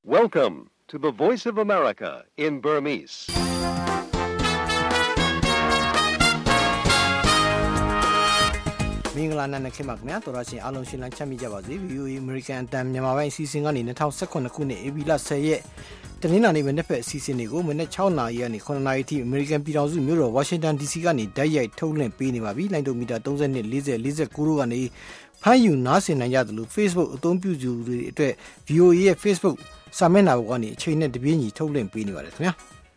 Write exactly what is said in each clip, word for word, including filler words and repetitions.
Welcome to the Voice of America in Burmese. ။မင်္ဂလာနံနက်ခင်းပါခင်ဗျာတော်ရရှင်အားလုံးရှင်လန်းချမ်းမြေ့ကြပါစေ V O A American အတန်မြန်မာပိုင်းအစီအစဉ်ကနေ၂၀၁၇ခုနှစ်ဧပြီလ၁၀ရက်တနင်္လာနေ့မနေ့ဖက်အစီအစဉ်တွေကိုမနေ့၆နာရီကနေ၇နာရီအထိ American ပြည်ထောင်စုမြို့တော် Washington D C ကနေဓာတ်ရိုက်ထုတ်လွှင့်ပေးနေပါပြီလိုင်းဒိုမီတာ၃၂ ၄၀ ၄၉တို့ကနေဖမ်းယူနားဆင်နိုင်ကြသလို Facebook အသုံးပြုသူတွေအတွက် V O A ရဲ့ Facebook စာမျက်နှာပေါ်ကနေအချိန်နဲ့တပြေးညီထုတ်လွှင့်ပေးနေပါတယ်ခင်ဗျာ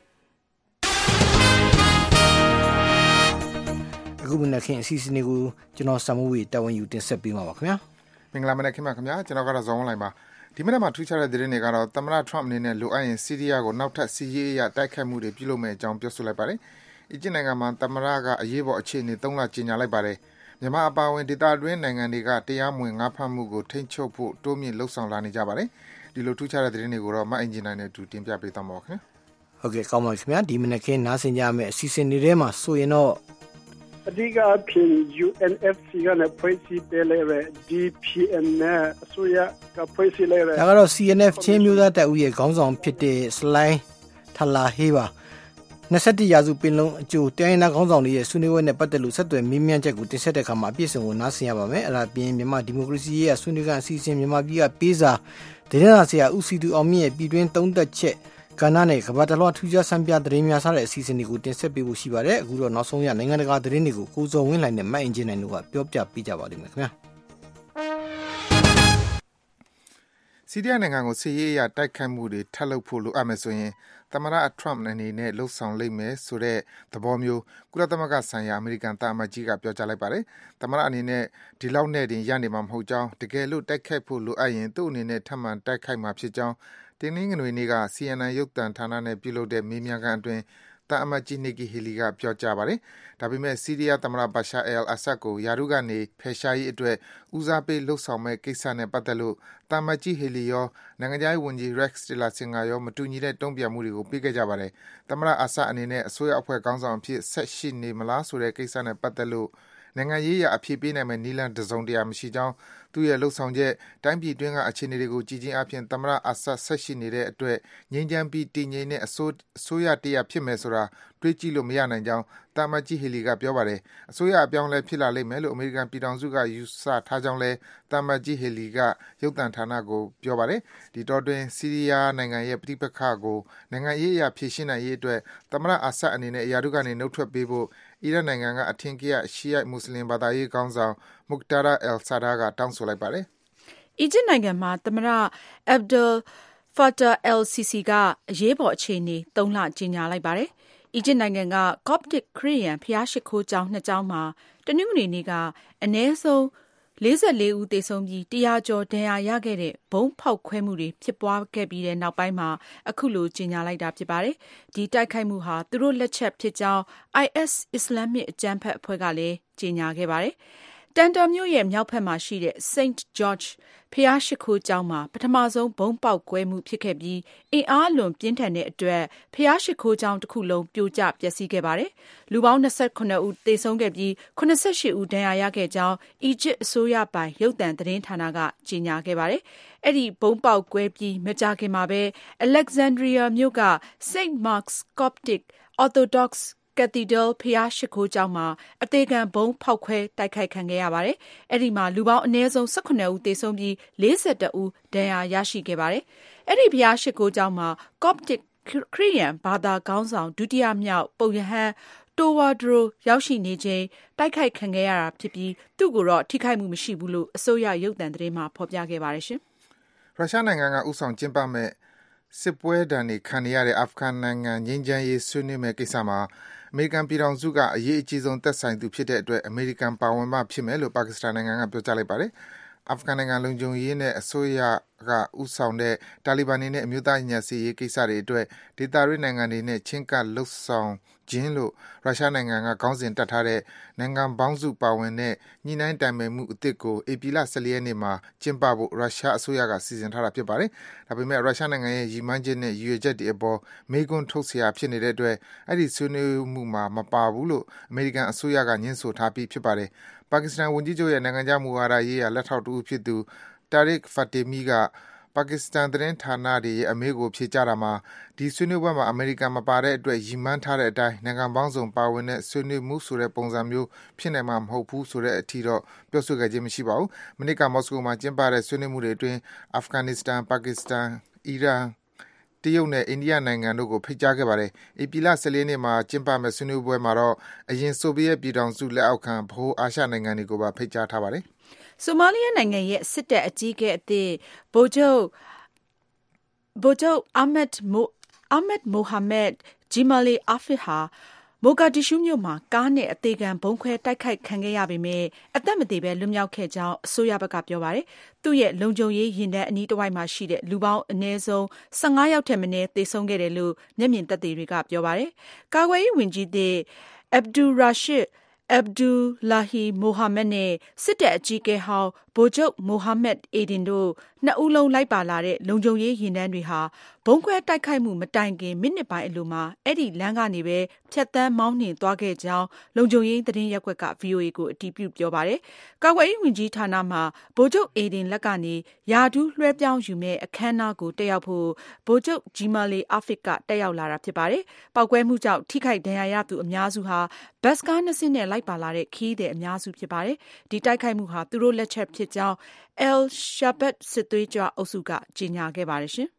အခုမနေ့ခင်အစီအစဉ်တွေကိုကျွန်တော်စမဝေတာဝန်ယူတင်ဆက်ပေးမှာပါခင်ဗျာမင်္ဂလာမနက်ခင်းပါခင်ဗျာကျွန်တော်ကတော့ဇောင်းဝင်းလိုင်ပါဒီမနေ့မှာထူးခြားတဲ့သတင်းတွေကတော့သမ္မတ Trump အနေနဲ့လိုအပ်ရင်ဆီးရီးယားကိုနောက်ထပ်စီးရေးအရတိုက်ခိုက်မှုတွေပြုလုပ်မယ့်အကြောင်းပြောဆိုလိုက်ပါတယ်အီဂျစ်နိုင်ငံမှာသမ္မတကအရေးပေါ်အခြေအနေ၃လကြေညာလိုက်ပါတယ်မြန်မာအပါအဝင်ဒေသတွင်းနိုင်ငံတွေကတရားမဝင်ငါးဖမ်းမှုကိုထိန်းချုပ်ဖို့တိုးမြင့်လှုံ့ဆော်လာနေကြပါတယ်ဒီလိုထူးခြားတဲ့သတင်းတွေကိုတော့မအင်ဂျင်နိုင်နဲ့အတူတင်ပြပေးသွားမှာပါခင်ဗျာဟုတ်ကဲ့ကောင်းပါခင်ဗျာဒီမနေ့ခင်းနားဆင်ကြမယ့်အစီအစဉ်တွေထဲမှာဆိုရင်တော့အဓိကအဖြစ် U N F C ကလည်းဖွဲ့စည်းပေးလိုက်တဲ့ D P M နဲ့အစိုးရကဖွဲ့စည်းလိုက်တဲ့ဒါကတော့ C N F ချင်းမျိုးသားတပ်ဦးရဲ့ခေါင်းဆောင်ဖြစ်တဲ့ Sly Thalahay ပါ၂၁ရာစုပင်လုံးအကျိုးတိုင်းနာခေါင်းဆောင်တွေရဲ့ဆွေးနွေးပွဲနဲ့ပတ်သက်လို့ဆက်သွယ်မေးမြန်းချက်ကိုတင်ဆက်တဲ့အခါမှာအပြည့်အစုံကိုနားဆင်ရပါမယ်အဲ့ဒါပြင်မြန်မာဒီမိုကရေစီရဲ့ဆွေးနွေးခန်းအစီအစဉ်မြန်မာပြည်ကပေးစာဒေသနာဆရာဦးစီသူအောင်မြင့်ရဲ့ပြည်တွင်းသုံးသက်ချက်ကဏ္ဍနဲ့ကမ္ဘာတလွှားထူးခြားဆန်းပြသတင်းများစားတဲ့အစီအစဉ်တွေကိုတင်ဆက်ပေးဖို့ရှိပါတယ်အခုတော့နောက်ဆုံးရနိုင်ငံတကာသတင်းတွေကိုကိုစောဝင်းလှိုင်နဲ့မတ်အင်ဂျင်နိုင်တို့ကပြောပြပေးကြပါလိမ့်မယ်ခင်ဗျာဆီးရီးယားနိုင်ငံကိုစစ်ရေးအရတိုက်ခိုက်မှုတွေထပ်လုပ်ဖို့လိုအပ်မယ်ဆိုရင်သမ္မတ Trump အနေနဲ့လှုံ့ဆော်လိမ့်မယ်ဆိုတဲ့သဘောမျိုးကုလသမဂ္ဂဆိုင်ရာအမေရိကန်တာမန်ကြီးကပြောကြားလိုက်ပါတယ်။သမ္မတအနေနဲ့ဒီလောက်နဲ့တင်ရနေမှာမဟုတ်ကြောင်းတကယ်လို့တိုက်ခိုက်ဖို့လိုအပ်ရင်သူ့အနေနဲ့ထပ်မံတိုက်ခိုက်မှာဖြစ်ကြောင်းတင်းနှင်းငွေနေ့က C N N ရုပ်သံဌာနနဲ့ပြုလုပ်တဲ့မေးမြန်းခန်းအတွင်းတာအမတ်ကြီး Nikki Haley ကပြောကြားပါတယ်။ဒါပေမဲ့ဆီးရီးယားသမ္မတ Bashar al-Assad ကိုယာရုကနေဖယ်ရှားရေးအတွက်ဦးစားပေးလှုံ့ဆော်မဲ့ကိစ္စနဲ့ပတ်သက်လို့တာမတ်ကြီး Haley ရောနိုင်ငံခြားရေးဝန်ကြီး Rex Tillerson ကရောမတူညီတဲ့တုံ့ပြန်မှုတွေကိုပေးခဲ့ကြပါတယ်။သမ္မတ Assad အနေနဲ့အစိုးရအဖွဲ့ခေါင်းဆောင်အဖြစ်ဆက်ရှိနေမလားဆိုတဲ့ကိစ္စနဲ့ပတ်သက်လို့နိုင်ငံရေးအရအဖြေပေးနိုင်မဲ့နည်းလမ်းတစုံတရာမရှိကြောင်းသူ့ရဲ့လှုပ်ဆောင်ချက်တိုင်းပြည်တွင်းကအခြေအနေတွေကိုကြည်ချင်းအပြင်သမ္မတအာဆတ်ဆက်ရှိနေတဲ့အတွက်ငြိမ်းချမ်းပြီးတည်ငြိမ်တဲ့အစိုးအစိုးရတရားဖြစ်မယ်ဆိုတာတွေးကြည့်လို့မရနိုင်ကြောင်းတာမတ်ကြီးဟီလီကပြောပါတယ်အစိုးရအပြောင်းလဲဖြစ်လာလိမ့်မယ်လို့အမေရိကန်ပြည်ထောင်စုကယူဆထားကြောင်းလဲတာမတ်ကြီးဟီလီကရုပ်သံဌာနကိုပြောပါတယ်ဒီတော့တွင်ဆီးရီးယားနိုင်ငံရဲ့ပြည်ပခါကိုနိုင်ငံရေးအရာဖြည့်ရှင်းနိုင်ရေးအတွက်သမ္မတအာဆတ်အနေနဲ့အရာတို့ကနေနှုတ်ထွက်ပေးဖို့အီရတ်နိုင်ငံကအထင်ကရရှီယိုက်မွတ်စလင်ဘာသာရေးခေါင်းဆောင် Muqtada al-Sadr ကတောင်းဆိုလိုက်ပါတယ်။အီဂျစ်နိုင်ငံမှာသမ္မတ Abdel Fattah el-Sisi ကအရေးပေါ်အခြေအနေ၃လကြေညာလိုက်ပါတယ်။အီဂျစ်နိုင်ငံက Coptic ခရစ်ယာန်ဘုရားရှိခိုးကျောင်းနှစ်ကျောင်းမှာတနင်္ဂနွေနေ့ကအနည်းဆုံး၄၄ဦးသေဆုံးပြီးတရာကျော်ဒဏ်ရာရခဲ့တဲ့ဘုံဖောက်ခွဲမှုတွေဖြစ်ပွားခဲ့ပြီးတဲ့နောက်ပိုင်းမှာအခုလိုကြေညာလိုက်တာဖြစ်ပါတယ်။ဒီတိုက်ခိုက်မှုဟာသူတို့လက်ချက်ဖြစ်ကြောင်း I S အစ္စလာမ်အကြမ်းဖက်အဖွဲ့ကလည်းကြေညာခဲ့ပါတယ်။တန်တာမြို့ရဲ့မြောက်ဘက်မှာရှိတဲ့ Saint George ဘုရားရှိခိုးကျောင်းမှာပထမဆုံးဘုံပေါက်ကွဲမှုဖြစ်ခဲ့ပြီးအင်အားလွန်ပြင်းထန်တဲ့အတွက်ဘုရားရှိခိုးကျောင်းတစ်ခုလုံးပြိုကျပျက်စီးခဲ့ပါတယ်။လူပေါင်း၂၈ဦးသေဆုံးခဲ့ပြီး၈၈ဦးဒဏ်ရာရခဲ့ကြောင်းအီဂျစ်အစိုးရပိုင်ရုပ်သံသတင်းဌာနကကြေညာခဲ့ပါတယ်။အဲ့ဒီဘုံပေါက်ကွဲပြီးမကြာခင်မှာပဲ Alexandria မြို့က Saint Mark's Coptic Orthodox Cathedral ဘုရားရှိခိုးကျောင်းမှာအသေးခံဘုံဖောက်ခွဲတိုက်ခိုက်ခံခဲ့ရပါတယ်။အဲ့ဒီမှာလူပေါင်းအနည်းဆုံး၁၈ဦးသေဆုံးပြီး၄၁ဦးဒဏ်ရာရရှိခဲ့ပါတယ်။အဲ့ဒီဘုရားရှိခိုးကျောင်းမှာ Coptic ခရစ်ယာန်ဘာသာခေါင်းဆောင်ဒုတိယမြောက်ပုပ်ရဟန်းတိုဝါဒရိုရောက်ရှိနေချိန်တိုက်ခိုက်ခံခဲ့ရတာဖြစ်ပြီးသူ့ကိုတော့ထိခိုက်မှုမရှိဘူးလို့အစိုးရရုပ်သံသတင်းမှာဖော်ပြခဲ့ပါတယ်ရှင်။ရုရှားနိုင်ငံကဥဆောင်ကျင်းပမဲ့စစ်ပွဲဒဏ်တွေခံနေရတဲ့အာဖဂန်နိုင်ငံငြိမ်းချမ်းရေးဆွေးနွေးမဲ့ကိစ္စမှာအမေရိကန်ပြည်ထောင်စုကအရေးအကြီးဆုံးသက်ဆိုင်သူဖြစ်တဲ့အတွက်အမေရိကန်ပါဝင်မှဖြစ်မယ်လို့ပါကစ္စတန်နိုင်ငံကပြောကြားလိုက်ပါတယ်။အာဖဂန်နိုင်ငံလုံခြုံရေးနဲ့အစိုးရကဥဆောင်တဲ့တာလီဘန်တွေနဲ့အမျိုးသားညီညွတ်ရေးကိစ္စတွေအတွက်ဒေသတွင်းနိုင်ငံတွေနဲ့ချင်းကပ်လှုပ်ဆောင်ခြင်းလို့ရုရှားနိုင်ငံကခေါင်းစဉ်တက်ထားတဲ့နိုင်ငံပေါင်းစုပါဝင်တဲ့ညှိနှိုင်းတိုင်ပင်မှုအသစ်ကိုဧပြီလ၁၄ရက်နေ့မှာကျင်းပဖို့ရုရှားအစိုးရကစီစဉ်ထားတာဖြစ်ပါတယ်။ဒါပေမဲ့ရုရှားနိုင်ငံရဲ့ရည်မှန်းချက်နဲ့ရည်ရွယ်ချက်တွေအပေါ်မေးခွန်းထုတ်စရာဖြစ်နေတဲ့အတွက်အဲ့ဒီဆွေးနွေးမှုမှာမပါဘူးလို့အမေရိကန်အစိုးရကညှင်းဆိုထားပြီးဖြစ်ပါတယ်။ပါကစ္စတန်ဝန်ကြီးချုပ်ရဲ့နိုင်ငံခြားမူဝါဒရေးရာလက်ထောက်တဦးဖြစ်သူ Tariq Fatemi ကပါကစ္စတန်သတင်းဌာနတွေရဲ့အမေးကိုဖြေကြားတာမှာဒီဆွေးနွေးပွဲမှာအမေရိကန်မပါတဲ့အတွက်ရည်မှန်းထားတဲ့အတိုင်းနိုင်ငံပေါင်းစုံပါဝင်တဲ့ဆွေးနွေးမှုဆိုတဲ့ပုံစံမျိုးဖြစ်နိုင်မှာမဟုတ်ဘူးဆိုတဲ့အထိတော့ပြောဆိုခဲ့ခြင်းမရှိပါဘူး။မနေ့ကမော်စကိုမှာကျင်းပတဲ့ဆွေးနွေးမှုတွေအတွင်းအာဖဂန်နစ္စတန်၊ပါကစ္စတန်၊အီရန်တရုတ်နဲ့အိန္ဒိယနိုင်ငံတို့ကိုဖိတ်ကြားခဲ့ပါတယ်။ဧပြီလ၁၄ရက်နေ့မှာကျင်းပမယ့်ဆွေးနွေးပွဲမှာတော့အရင်ဆိုဗီယက်ပြည်ထောင်စုလက်အောက်ခံဗဟိုအာရှနိုင်ငံတွေကိုပါဖိတ်ကြားထားပါတယ်။ဆိုမာလီယာနိုင်ငံရဲ့စစ်တပ်အကြီးအကဲအသစ်ဗိုလ်ချုပ်ဗိုလ်ချုပ်အာမက်မိုအာမက်မိုဟာမက်ဂျီမာလီအာဖစ်ဟာမိုဂါဒစ်ရှူးမြို့မှာကားနဲ့အသေးခံဘုံခွဲတိုက်ခိုက်ခံခဲ့ရပေမဲ့အသက်မသေဘဲလွတ်မြောက်ခဲ့ကြောင်းအစိုးရဘက်ကပြောပါတယ်။သူ့ရဲ့လုံခြုံရေးရင်ထဲအနီးတစ်ဝိုက်မှာရှိတဲ့လူပေါင်းအနည်းဆုံး၁၅ယောက်ထက်မနည်းသေဆုံးခဲ့တယ်လို့မျက်မြင်သက်သေတွေကပြောပါတယ်။ကာကွယ်ရေးဝန်ကြီးသစ်အဗ်ဒူရာရှစ်အဗ်ဒူလာဟီမိုဟာမက်နဲ့စစ်တပ်အကြီးအကဲဟောင်းဗိုလ်ချုပ်မိုဟာမက်အေဒင်တို့နှစ်ဦးလုံးလိုက်ပါလာတဲ့လုံခြုံရေးယာဉ်တန်းတွေဟာဘုံခွဲတိုက်ခိုက်မှုမတိုင်ခင်မိနစ်ပိုင်းအလိုမှာအဲ့ဒီလမ်းကနေပဲဖြတ်တန်းမောင်းနှင်သွားခဲ့ကြောင်းလုံခြုံရေးသတင်းရပ်ကွက်က ဗီအိုအေ ကိုအတည်ပြုပြောပါတယ်။ကာကွယ်ရေးဝန်ကြီးဌာနမှာဗိုလ်ချုပ်အေဒင်လက်ကနေယာဒူးလွှဲပြောင်းယူမဲ့အခမ်းအနားကိုတက်ရောက်ဖို့ဗိုလ်ချုပ်ဂျီမာလီအာဖစ်ကတက်ရောက်လာတာဖြစ်ပါတယ်။ပောက်ကွဲမှုကြောင့်ထိခိုက်ဒဏ်ရာရသူအများစုဟာဘတ်စကားနှစ်စင်းနဲ့လိုက်ပါလာတဲ့ခီးတဲ့အများစုဖြစ်ပါတယ်။ဒီတိုက်ခိုက်မှုဟာသူတို့လက်ချက်ဖြစ်ကြောင်းအယ်ရှာဘတ်စစ်သွေးကြွအုပ်စုကကြေညာခဲ့ပါတယ်ရှင်။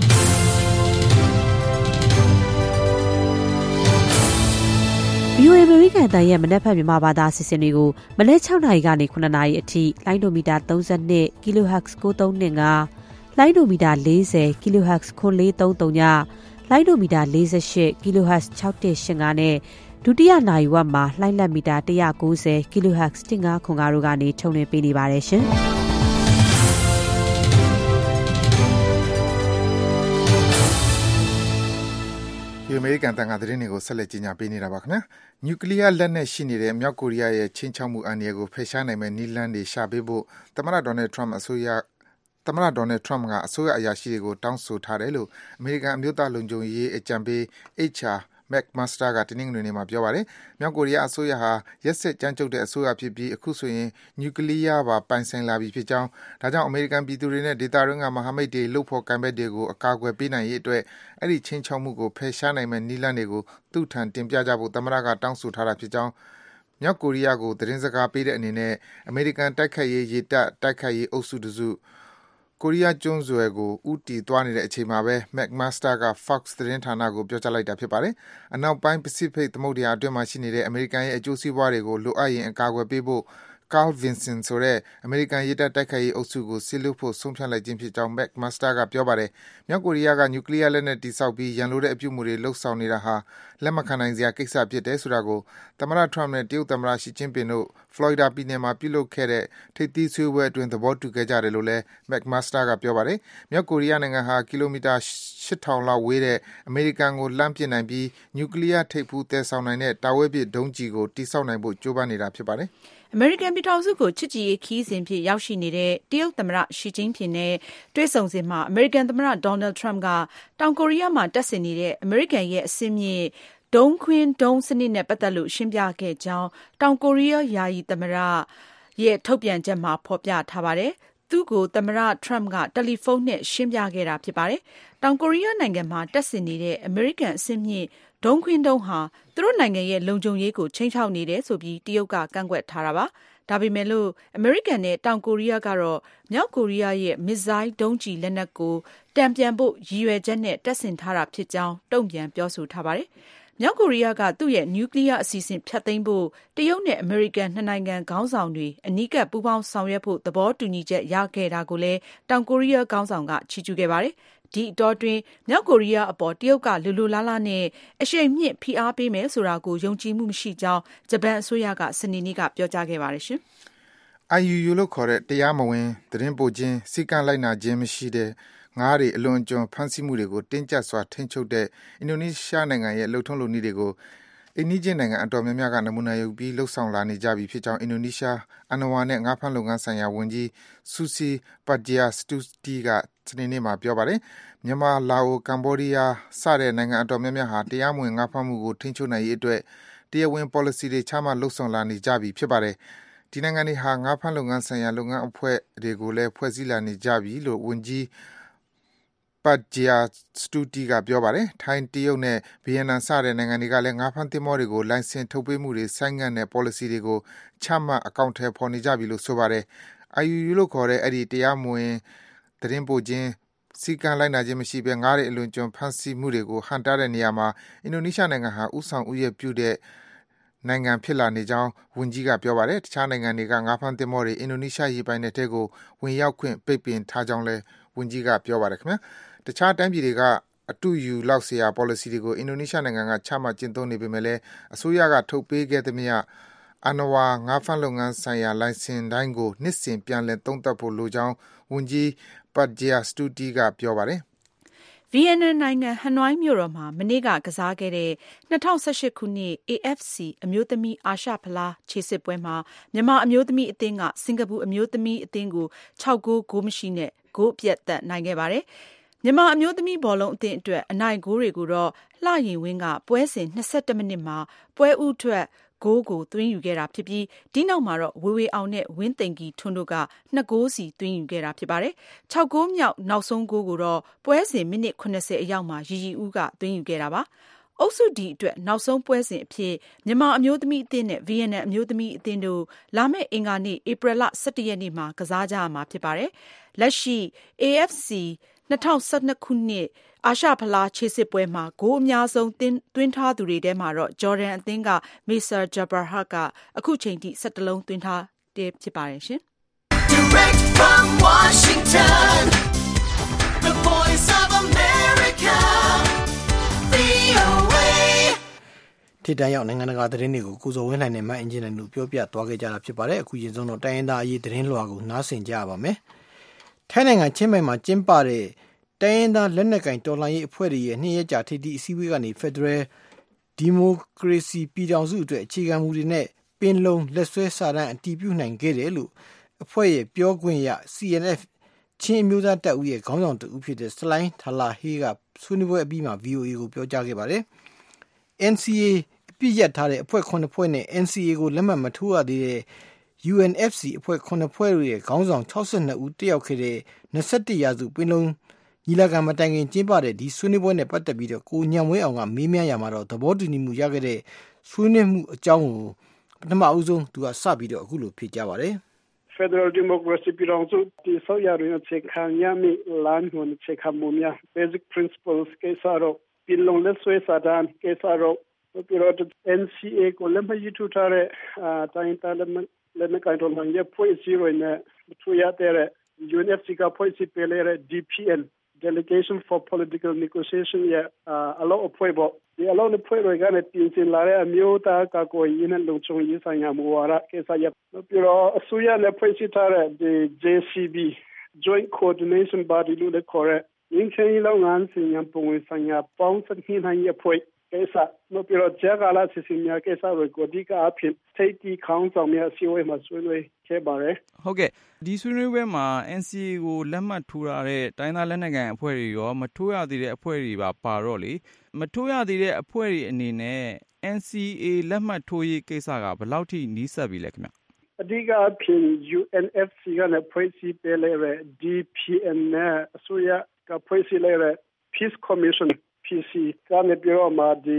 ဗီအိုအေ အမေရိကန်အသံရဲ့မနက်ဖြန်မြန်မာဘာသာအစီအစဉ်တွေကိုမနက်၆နာရီကနေခုနှစ်နာရီအထိလိုင်းဒိုမီတာသုံး၂ kilohertz ကိုသုံး၂၅လိုင်းဒိုမီတာ၄၀ kilohertz ကို၄သုံးသုံးညလိုင်းဒိုမီတာ၄၈ kilohertz ၆၁၈၅နဲ့ဒုတိယနာရီဝက်မှာလှိုင်းလက်မီတာ၁၉၀ kilohertz ၁၅ခွန်၅တို့ကနေထုတ်လွှင့်ပေးနေပါတယ်ရှင်။ဒီအမေရိကန်တန်ခါသတင်းတွေကိုဆက်လက်ကြီးညာပေးနေတာပါခင်ဗျာ။နျူကလ িয়ার လက်နက်ရှိနေတဲ့မြောက်ကိုရီးယားရဲ့ချင်းချောက်မှုအန္တရာယ်ကိုဖယ်ရှားနိုင်မဲ့နည်းလမ်းတွေရှာပေးဖို့သမ္မတဒေါ်နယ်ထရန့်အစိုးရသမ္မတဒေါ်နယ်ထရန့်ကအစိုးရအရာရှိတွေကိုတောင်းဆိုထားတယ်လို့အမေရိကန်အမျိုးသားလုံခြုံရေးအကြံပေး H R McMaster ကတနင်္ဂနွေနေ့မှာပြောပါတယ်။မြောက်ကိုရီးယားအစိုးရဟာရက်စက်ကြမ်းကြုတ်တဲ့အစိုးရဖြစ်ပြီးအခုဆိုရင်နျူကလ িয়ার ပါပိုင်ဆိုင်လာပြီဖြစ်ကြောင်းဒါကြောင့်အမေရိကန်ပြည်သူတွေနဲ့ဒေသတွင်းကမဟာမိတ်တွေလှုပ်ဖော်ကံဘက်တွေကိုအကာအကွယ်ပေးနိုင်ရေးအတွက်အဲ့ဒီချင်းချောက်မှုကိုဖယ်ရှားနိုင်မဲ့နည်းလမ်းတွေကိုသူ့ထံတင်ပြကြဖို့သမ္မတကတောင်းဆိုထားတာဖြစ်ကြောင်းမြောက်ကိုရီးယားကိုသတင်းစကားပေးတဲ့အနေနဲ့အမေရိကန်တိုက်ခိုက်ရေးရေတပ်တိုက်ခိုက်ရေးအုပ်စုတစုကိုရီးယားကျွန်းဆွယ်ကိုဦးတည်သွားနေတဲ့အချိန်မှာပဲ McMaster က Fox သတင်းဌာနကိုပြောကြားလိုက်တာဖြစ်ပါတယ်။အနောက်ပိုင်းပစိဖိတ်သမုဒ္ဒရာအတွင်းမှာရှိနေတဲ့အမေရိကန်ရဲ့အကျိုးစီးပွားတွေကိုလိုအပ်ရင်အကာအကွယ်ပေးဖို့ Carl Vinson ဆိုတဲ့အမေရိကန်ရေတပ်တိုက်ခိုက်ရေးအုပ်စုကိုဆီလွတ်ဖို့ဆုံးဖြတ်လိုက်ခြင်းဖြစ်ကြောင်း McMaster ကပြောပါတယ်။မြောက်ကိုရီးယားကနျူကလ িয়ার လက်နက်တည်ဆောက်ပြီးရန်လိုတဲ့အပြုအမူတွေလှုပ်ဆောင်နေတာဟာလက်မခံနိုင်စရာကိစ္စဖြစ်တယ်ဆိုတာကိုသမ္မတထရန့်နဲ့တရုတ်သမ္မတရှီကျင်းပင်တို့ဖလော်ရီဒါပြည်နယ်မှာပြုလုပ်ခဲ့တဲ့ထိပ်သီးဆွေးနွေးပွဲအတွင်းသဘောတူခဲ့ကြတယ်လို့လည်း McMaster ကပြောပါတယ်။မြောက်ကိုရီးယားနိုင်ငံဟာကီလိုမီတာရှစ်ထောင်လောက်ဝေးတဲ့အမေရိကန်ကိုလှမ်းပစ်နိုင်ပြီးနျူကလ িয়ার ထိပ်ဖူးသယ်ဆောင်နိုင်တဲ့တာဝဲပစ်ဒုံးကျည်ကိုတည်ဆောက်နိုင်ဖို့ကြိုးပမ်းနေတာဖြစ်ပါတယ်။အမေရိကန်ပြည်ထောင်စုကိုချစ်ကြည်ရေးခီးစဉ်ဖြစ်ရောက်ရှိနေတဲ့တရုတ်သမ္မတရှီကျင်းဖျင်နဲ့တွေ့ဆုံစဉ်မှာအမေရိကန်သမ္မတဒေါ်နယ်ထရန့်ကတောင်ကိုရီးယားမှာတပ်ဆင်နေတဲ့အမေရိကန်ရဲ့အစင်းမြင့်ဒုံးခွင်းဒုံးစနစ်နဲ့ပတ်သက်လို့ရှင်းပြခဲ့ကြောင်းတောင်ကိုရီးယားယာယီသမ္မတရဲ့ထုတ်ပြန်ချက်မှာဖော်ပြထားပါတယ်။သူ့ကိုသမ္မတထရန့်ကတယ်လီဖုန်းနဲ့ရှင်းပြခဲ့တာဖြစ်ပါတယ်။တောင်ကိုရီးယားနိုင်ငံမှာတပ်ဆင်နေတဲ့အမေရိကန်အစင်းမြင့်ဒုံးခွင်းဒုံးဟာသူတို့နိုင်ငံရဲ့လုံခြုံရေးကိုခြိမ်းခြောက်နေတယ်ဆိုပြီးတရုတ်ကကန့်ကွက်ထားတာပါ။ဒါပေမဲ့လို့အမေရိကန်နဲ့တောင်ကိုရီးယားကတော့မြောက်ကိုရီးယားရဲ့မစ်ဇိုင်းဒုံးကျည်လက်နက်ကိုတံပြန်ဖို့ရည်ရွယ်ချက်နဲ့တပ်ဆင်ထားတာဖြစ်ကြောင်းတုံ့ပြန်ပြောဆိုထားပါတယ်။မြောက်ကိုရီးယားကသူ့ရဲ့နျူကလ িয়ার အစီအစဉ်ဖျက်သိမ်းဖို့တရုတ်နဲ့အမေရိကန်နှစ်နိုင်ငံခေါင်းဆောင်တွေအနီးကပ်ပူးပေါင်းဆောင်ရွက်ဖို့သဘောတူညီချက်ရခဲ့တာကိုလည်းတောင်ကိုရီးယားခေါင်းဆောင်ကချီးကျူးခဲ့ပါတယ်။ဒီအတောအတွင်းမြောက်ကိုရီးယားအပေါ်တရုတ်ကလူလူလားလားနဲ့အရှိန်မြင့်ဖိအားပေးမယ်ဆိုတာကိုယုံကြည်မှုမရှိကြောင်းဂျပန်အစိုးရကစနေနေ့ကပြောကြားခဲ့ပါတယ်ရှင်။ I U U လို့ခေါ်တဲ့တရားမဝင်သတင်းပို့ခြင်းစီကံလိုက်နာခြင်းမရှိတဲ့ငါးတွေအလွန်ကျွံဖမ်းဆီးမှုတွေကိုတင်းကျပ်စွာထိန်းချုပ်တဲ့အင်ဒိုနီးရှားနိုင်ငံရဲ့လှုပ်ထုံးလုပ်နည်းတွေကိုအိန္ဒိယနိုင်ငံအတော်များများကနမူနာယူပြီးလှုပ်ဆောင်လာနေကြပြီဖြစ်ကြောင်းအင်ဒိုနီးရှားအနဝါနဲ့ငါးဖမ်းလုပ်ငန်းဆိုင်ရာဝန်ကြီး Susi Pujiastuti ကစနေနေ့မှာပြောပါတယ်။မြန်မာ၊လာအို၊ကမ္ဘောဒီးယားစတဲ့နိုင်ငံအတော်များများဟာတရားမဝင်ငါးဖမ်းမှုကိုထိန်းချုပ်နိုင်ရေးအတွက်တရားဝင် policy တွေချမှတ်လှုပ်ဆောင်လာနေကြပြီဖြစ်ပါတယ်။ဒီနိုင်ငံတွေဟာငါးဖမ်းလုပ်ငန်းဆိုင်ရာလုပ်ငန်းအဖွဲ့တွေကိုလည်းဖွဲ့စည်းလာနေကြပြီလို့ဝန်ကြီးပတ်ဂျီယာစတူတီကပြောပါတယ်ထိုင်းတရုတ်နဲ့ဗီယက်နမ်စတဲ့နိုင်ငံတွေကလည်းငါးဖမ်းသင်္ဘောတွေကိုလိုင်စင်ထုတ်ပေးမှုတွေဆိုင်းငံ့တဲ့ policy တွေကိုချမှတ်အကောင့်ထဲပေါ်နေကြပြီလို့ဆိုပါတယ် I U U လို့ခေါ်တဲ့အဲ့ဒီတရားမဝင်သတင်းပို့ခြင်းစီကံလိုက်နာခြင်းမရှိဘဲငါးတွေအလွန်ကျွံဖမ်းဆီးမှုတွေကိုဟန်တာတဲ့နေရာမှာအင်ဒိုနီးရှားနိုင်ငံဟာဥဆောင်ဥယျာဉ်ပြုတဲ့နိုင်ငံဖြစ်လာနေကြောင်းဝန်ကြီးကပြောပါတယ်တခြားနိုင်ငံတွေကငါးဖမ်းသင်္ဘောတွေအင်ဒိုနီးရှားရေပိုင်နယ်ထဲကိုဝင်ရောက်ခွင့်ပိတ်ပင်ထားကြောင်းလည်းဝန်ကြီးကပြောပါတယ်ခင်ဗျာတခြားတိုင်းပြည်တွေကအတူယူလောက်เสีย policy တွေကိုအင်ဒိုနီးရှားနိုင်ငံကချမှတ်ကျင့်သုံးနေပေမဲ့လည်းအစိုးရကထုတ်ပေးခဲ့သမျှအနဝါငါးဖမ်းလုပ်ငန်းဆိုင်ရာလိုင်စင်တိုင်းကိုနှစ်စဉ်ပြန်လည်သုံးသပ်ဖို့လိုကြောင်းဝန်ကြီးပတ်ဂျီယာစတူတီကပြောပါတယ်ဗီယက်နမ်နိုင်ငံဟနွိုင်းမြို့တော်မှာမနေ့ကကစားခဲ့တဲ့၂၀၁၈ခုနှစ် A F C အမျိုးသမီးအာရှဖလားခြေစစ်ပွဲမှာမြန်မာအမျိုးသမီးအသင်းကစင်ကာပူအမျိုးသမီးအသင်းကို၆ဂိုးဂိုးမရှိနဲ့ဂိုးအပြတ်သက်နိုင်ခဲ့ပါတယ်မြန်မာအမျိုးသမီးဘောလုံးအသင်းအတွက်အနိုင်ဂိုးတွေကိုတော့လှရင်ဝင်းကပွဲစဉ်၂၁မိနစ်မှာပွဲဥထွက်ဂိုးကိုသွင်းယူခဲ့တာဖြစ်ပြီးဒီနောက်မှာတော့ဝေဝေအောင်နဲ့ဝင်းသိမ်ကီထွန်းတို့ကနှစ်ဂိုးစီသွင်းယူခဲ့တာဖြစ်ပါတယ်။၆ဂိုးမြောက်နောက်ဆုံးဂိုးကိုတော့ပွဲစဉ်မိနစ်၇၀အရောက်မှာရီရီဦးကသွင်းယူခဲ့တာပါ။အုပ်စု D အတွက်နောက်ဆုံးပွဲစဉ်အဖြစ်မြန်မာအမျိုးသမီးအသင်းနဲ့ဗီယက်နမ်အမျိုးသမီးအသင်းတို့လာမယ့်အင်္ဂါနေ့ဧပြီလ၁၁ရက်နေ့မှာကစားကြရမှာဖြစ်ပါတယ်။လက်ရှိ A F C ၂၀၁၂ခုနှစ်အာရှဖလားခြေစစ်ပွဲမှာဂိုးအများဆုံးသွင်းထားသူတွေထဲမှာတော့ဂျော်ဒန်အသင်းကမေဆာဂျာဘာဟာကအခုချိန်ထိ၁၁လုံးသွင်းထားတဲ့ဖြစ်ပါတယ်ရှင် Direct from Washington The Voice of America V O A ထိတန်းရောက်နိုင်ငံတကာသတင်းတွေကိုကိုစောဝင်းနိုင်နဲ့မအင်ဂျင်နီယာတို့ပြောပြသွားခဲ့ကြတာဖြစ်ပါတယ်အခုရင်ဆုံးတော့တိုင်းရင်းသားအရေးသတင်းလွှာကိုနားဆင်ကြရပါမယ်ထိုင်းနိုင်ငံချင်းမိုင်မှာကျင်းပတဲ့တိုင်းရင်းသားလက်နက်ကင်တော်လှန်ရေးအဖွဲ့တွေရဲ့နှစ်ရက်ကြာထိပ်သီးအစည်းအဝေးကနေ Federal Democracy ပြည်ထောင်စုအတွက်အခြေခံမူတွေနဲ့ပင်လုံလက်ဆွဲစာတမ်းအတည်ပြုနိုင်ခဲ့တယ်လို့အဖွဲ့ရဲ့ပြောခွင့်ရ C N F ချင်းအမျိုးသားတပ်ဦးရဲ့ခေါင်းဆောင်တဦးဖြစ်တဲ့စလိုင်းထလာဟေးကဆွေးနွေးပွဲအပြီးမှာ V O A ကိုပြောကြားခဲ့ပါတယ်။ N C A အပြစ်ရထားတဲ့အဖွဲ့ခုနှစ်ဖွဲ့နဲ့ N C A ကိုလက်မှတ်မထိုးရသေးတဲ့U N F C အဖွဲ့ခုနှစ်ဖွဲ့ရဲ့ခေါင်းဆောင်၆၂ဦးတက်ရောက်ခဲ့တဲ့၂၁ရာစုပင်လုံညီလာခံမတိုင်ခင်ကျင်းပတဲ့ဒီဆွေးနွေးပွဲနဲ့ပတ်သက်ပြီးတော့ကိုညံဝင်းအောင်ကမေးမြန်းရမှာတော့သဘောတူညီမှုရခဲ့တဲ့ဆွေးနွေးမှုအကြောင်းကိုပထမအဦးဆုံးသူကစပြီးတော့အခုလိုဖြေကြားပါတယ် Federal Democracy ပြည်ထောင်စုတည်ဆောက်ရတဲ့အခြေခံရမည့်လမ်းညွှန်အခြေခံမူများ Basic Principles ကိစ္စတော့ပြည်လုံးလက်ဆွဲစာတမ်းကိစ္စတော့ပြီးတော့ N C A ကိုလက်မှတ်ရေးထိုးထားတဲ့တိုင်းတာလက်မှတ်လက်မှတ်ကိုင်တော်လှန်ရေးဖွဲ့စည်းရတဲ့ထိုးရတဲ့ U N F C ကဖွဲ့စည်းပေးတဲ့ D P N Delegation for Political Negotiation ရဲ့အလို့အဖွဲ့ပေါ့ဒီအလို့အဖွဲ့တွေကလည်းပြင်ဆင်လာတဲ့အမျိုးသားကာကွယ်ရေးနဲ့လုံခြုံရေးဆိုင်ရာမူဝါဒကိစ္စရပ်ပြီးတော့အစိုးရနဲ့ဖွဲ့စည်းထားတဲ့ J C B Joint Coordination Body လို့လည်းခေါ်တဲ့ရင်းချင်းလုပ်ငန်းစဉ်ရပုံဝင်ဆိုင်ရာပေါင်းစပ်ညှိနှိုင်းရေးအဖွဲ့ကိစ္စလို့ပြီးတော့ဂျာကာလာစီစီများကိစ္စတွေကိုအဓိကအဖြစ်ထိပ်တီခေါင်းဆောင်များအစည်းအဝေးမှာဆွေးနွေးခဲ့ပါတယ်ဟုတ်ကဲ့ဒီဆွေးနွေးပွဲမှာ N C A ကိုလက်မှတ်ထိုးရတဲ့တိုင်းသားလက်နက်ကိုင်အဖွဲ့တွေရောမထိုးရသေးတဲ့အဖွဲ့တွေပါပါတော့လေမထိုးရသေးတဲ့အဖွဲ့တွေအနေနဲ့ N C A လက်မှတ်ထိုးရေးကိစ္စကဘယ်လောက်ထိနီးစပ်ပြီလဲခင်ဗျအဓိကအဖြစ် U N F C ကလည်းဖွဲ့စည်းပေးတဲ့ D P N နဲ့အစိုးရကဖွဲ့စည်းတဲ့ Peace Commission P C ကနေပြီးတော့မှဒီ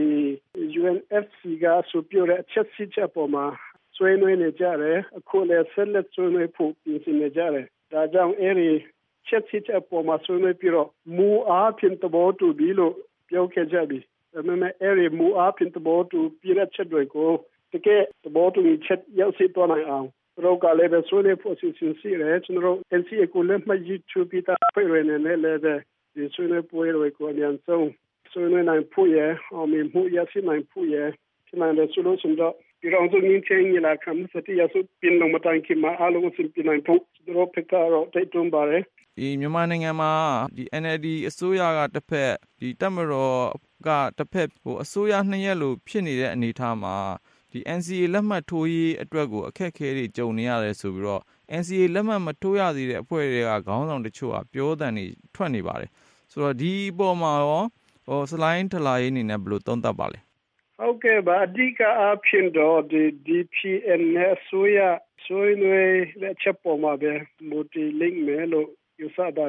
U N F C ကဆိုပြတဲ့အချက်စီချက်ပေါ်မှာဆွေးနွေးနေကြတယ်အခုလည်းဆက်လက်ဆွေးနွေးဖို့ပြင်ဆင်နေကြတယ်ဒါကြောင့်အဲဒီချက်စီချက်ပေါ်မှာဆွေးနွေးပြီးတော့မူအားဖြင့်သဘောတူပြီးလို့ပြောခဲ့ကြပြီဒါပေမဲ့အဲဒီမူအားဖြင့်သဘောတူပြီးတဲ့ချက်တွေကိုတကယ်သဘောတူချက်ရောက်စီသွားနိုင်အောင်တို့ကလည်းပဲဆွေးနွေးဖို့စီစဉ်စီရဲကျွန်တော် N C A ကိုလည်းမယူချပြီးတာဖွဲ့ရနေတယ်လည်းဒီဆွေးနွေးပွဲတွေကိုအမြန်ဆုံးဆွေးနွေးနိုင်ဖို့ရအောင်မြင်မှုရရှိနိုင်ဖို့ရဖြစ်နိုင်တဲ့ solution တော့ပြည်တော်စုငင်းချင်းညီလာခံစတိရစုပင်လုံးမတိုင်ခင်မှာအားလုံးစင်ပြနိုင်ဖို့တို့ဖက်ကတော့တိုက်တွန်းပါတယ်ဒီမြန်မာနိုင်ငံမှာဒီ N L D အစိုးရကတစ်ဖက်ဒီတပ်မတော်ကတစ်ဖက်ဟိုအစိုးရနှစ်ရက်လို့ဖြစ်နေတဲ့အနေအထားမှာဒီ N C A လက်မှတ်ထိုးရေးအတွက်ကိုအခက်အခဲတွေကြုံနေရတယ်ဆိုပြီးတော့ N C A လက်မှတ်မထိုးရသေးတဲ့အဖွဲ့တွေကခေါင်းဆောင်တချို့ကပြောတဲ့နေထွက်နေပါတယ်ဆိုတော့ဒီအပေါ်မှာရောဟိုစလိုင်းထလာရေးအနေနဲ့ဘယ်လိုသုံးသပ်ပါလဲဟုတ်ကဲ့ပါအဓိကအဖြစ်တော့ဒီ D P N နဲ့ဆိုရဆွေးနွေးတဲ့ချက်ပေါ်မှာပဲ multi link မယ်လို့ယူဆပါတယ်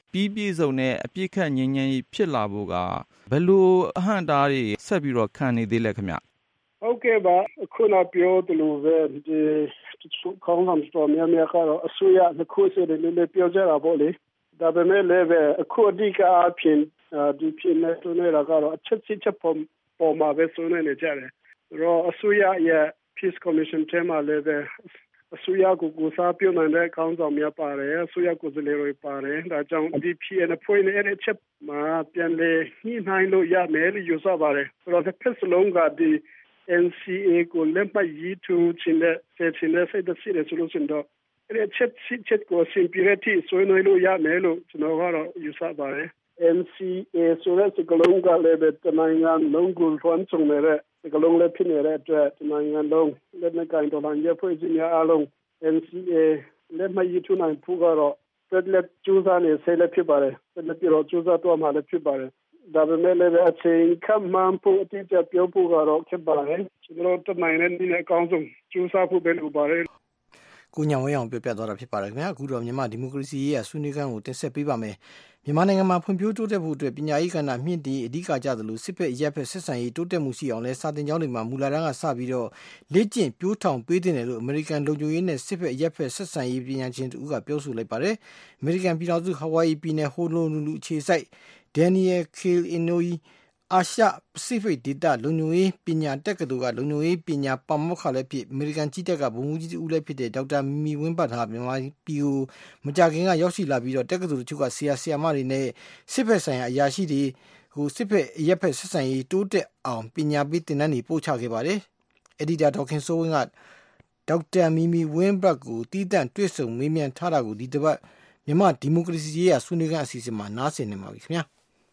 ပြီးပြည့်စုံတဲ့အပြည့်ခတ်ငြိမ်းချမ်းရေးဖြစ်လာဖို့ကဘယ်လိုအဟန့်အတားတွေဆက်ပြီးတော့ခံနေသေးလဲခင်ဗျဟုတ်ကဲ့ပါခုနပြောသလိုပဲဒီခေါင်းဆောင်တော်များများကတော့အစိုးရနှစ်ခုစီတယ်လည်းပြောကြတာပေါ့လေဒါပေမဲ့လည်းပဲအခုအဓိကအဖြစ်ဒီဖြစ်နေဆိုနေတာကတော့အချက်ချင်းချက်ပေါ်ပေါ်မှာပဲဆိုနေကြတယ်တော့အစိုးရရဲ့ Peace Commission ထဲမှာလည်းပဲအစိုးရကိုကိုစားပြုနိုင်တဲ့ခေါင်းဆောင်များပါတယ်အစိုးရကိုယ်စားလှယ်တွေပါတယ်ဒါကြောင့် D P N အဖွဲ့နဲ့အဲ့ချက်မှာပြန်လေညှိနှိုင်းလို့ရမယ်လို့ယူဆပါတယ်ဆိုတော့တစ်ဖက်စလုံးကဒီ N C A ကိုလက်မှတ်ရေးထိုးခြင်းနဲ့ဆက်ခြင်းနဲ့ဆက်တဲ့စီးဆိုလို့ဆိုတော့အဲ့ချက်ချက်ကို simplicity ဆွေးနွေးလို့ရမယ်လို့ကျွန်တော်ကတော့ယူဆပါတယ် N C A ဆိုတဲ့စကားလုံးကလည်းပဲတနိုင်ငံလုံးကိုထွန်းချုံနေတဲ့စကားလုံးလည်းဖြစ်နေတဲ့အတွက်တနိုင်ငံလုံးလက်နက်ကိုင်တော်လှန်ရေးဖွဲ့စည်းများအလုံး N C A လက်မှတ်ရေးထိုးနိုင်ဖို့ကတော့ဆက်လက်ကြိုးစားနေဆက်လက်ဖြစ်ပါတယ်ဆက်လက်ပြီးတော့ကြိုးစားတော့မှလည်းဖြစ်ပါတယ်ဒါပေမဲ့လည်းအချိန်ခန့်မှန်ဖို့အတိအကျပြောဖို့ကတော့ဖြစ်ပါတယ်ကျွန်တော်တို့နိုင်တဲ့နေ့နဲ့အကောင်းဆုံးကြိုးစားဖို့ပဲလိုပါတယ်ကိုညောင်ဝဲအောင်ပြောပြသွားတာဖြစ်ပါတယ်ခင်ဗျာအခုတော့မြန်မာဒီမိုကရေစီရေးဆွေးနွေးခန်းကိုတင်ဆက်ပေးပါမယ်မြန်မာနိုင်ငံမှာဖွံ့ဖြိုးတိုးတက်ဖို့အတွက်ပညာရေးကဏ္ဍမြင့်တင်အဓိကကျသလိုစစ်ဖက်ရက်ဖက်ဆက်ဆံရေးတိုးတက်မှုရှိအောင်လဲစာသင်ကျောင်းတွေမှာမူလာတန်းကစပြီးတော့လေ့ကျင့်ပြိုးထောင်ပေးတင်တယ်လို့အမေရိကန်လုံခြုံရေးနဲ့စစ်ဖက်ရက်ဖက်ဆက်ဆံရေးပညာရှင်တို့ကပြောဆိုလိုက်ပါတယ်အမေရိကန်ပြည်ထောင်စုဟာဝိုင်ယီပြည်နယ်ဟိုလိုနူလူအခြေစိုက် Daniel Kiel Inouye အာရှပစိဖိတ်ဒေသလုံခြုံရေးပညာတက္ကသိုလ်ကလုံခြုံရေးပညာပါမောက္ခလည်းဖြစ်အမေရိကန်ကြီးတပ်ကဗိုလ်မှူးကြီးဦးလည်းဖြစ်တဲ့ဒေါက်တာမီမီဝင်းပတ်ဟာမြန်မာပြည်ကိုမကြာခင်ကရောက်ရှိလာပြီးတော့တက္ကသိုလ်တချို့ကဆရာဆရာမတွေနဲ့စစ်ဖက်ဆိုင်ရာအရာရှိတွေဟိုစစ်ဖက်ရက်ဖက်ဆက်ဆံရေးတိုးတက်အောင်ပညာပေးသင်တန်းတွေပို့ချခဲ့ပါတယ်အက်ဒီတာဒေါက်ခင်စိုးဝင်းကဒေါက်တာမီမီဝင်းပတ်ကိုတီးတန့်တွေ့ဆုံမေးမြန်းထားတာကိုဒီတစ်ပတ်မြန်မာဒီမိုကရေစီရေးဆွေးနွေးခန်းအစီအစဉ်မှာနားဆင်နေပါပြီခင်ဗျာ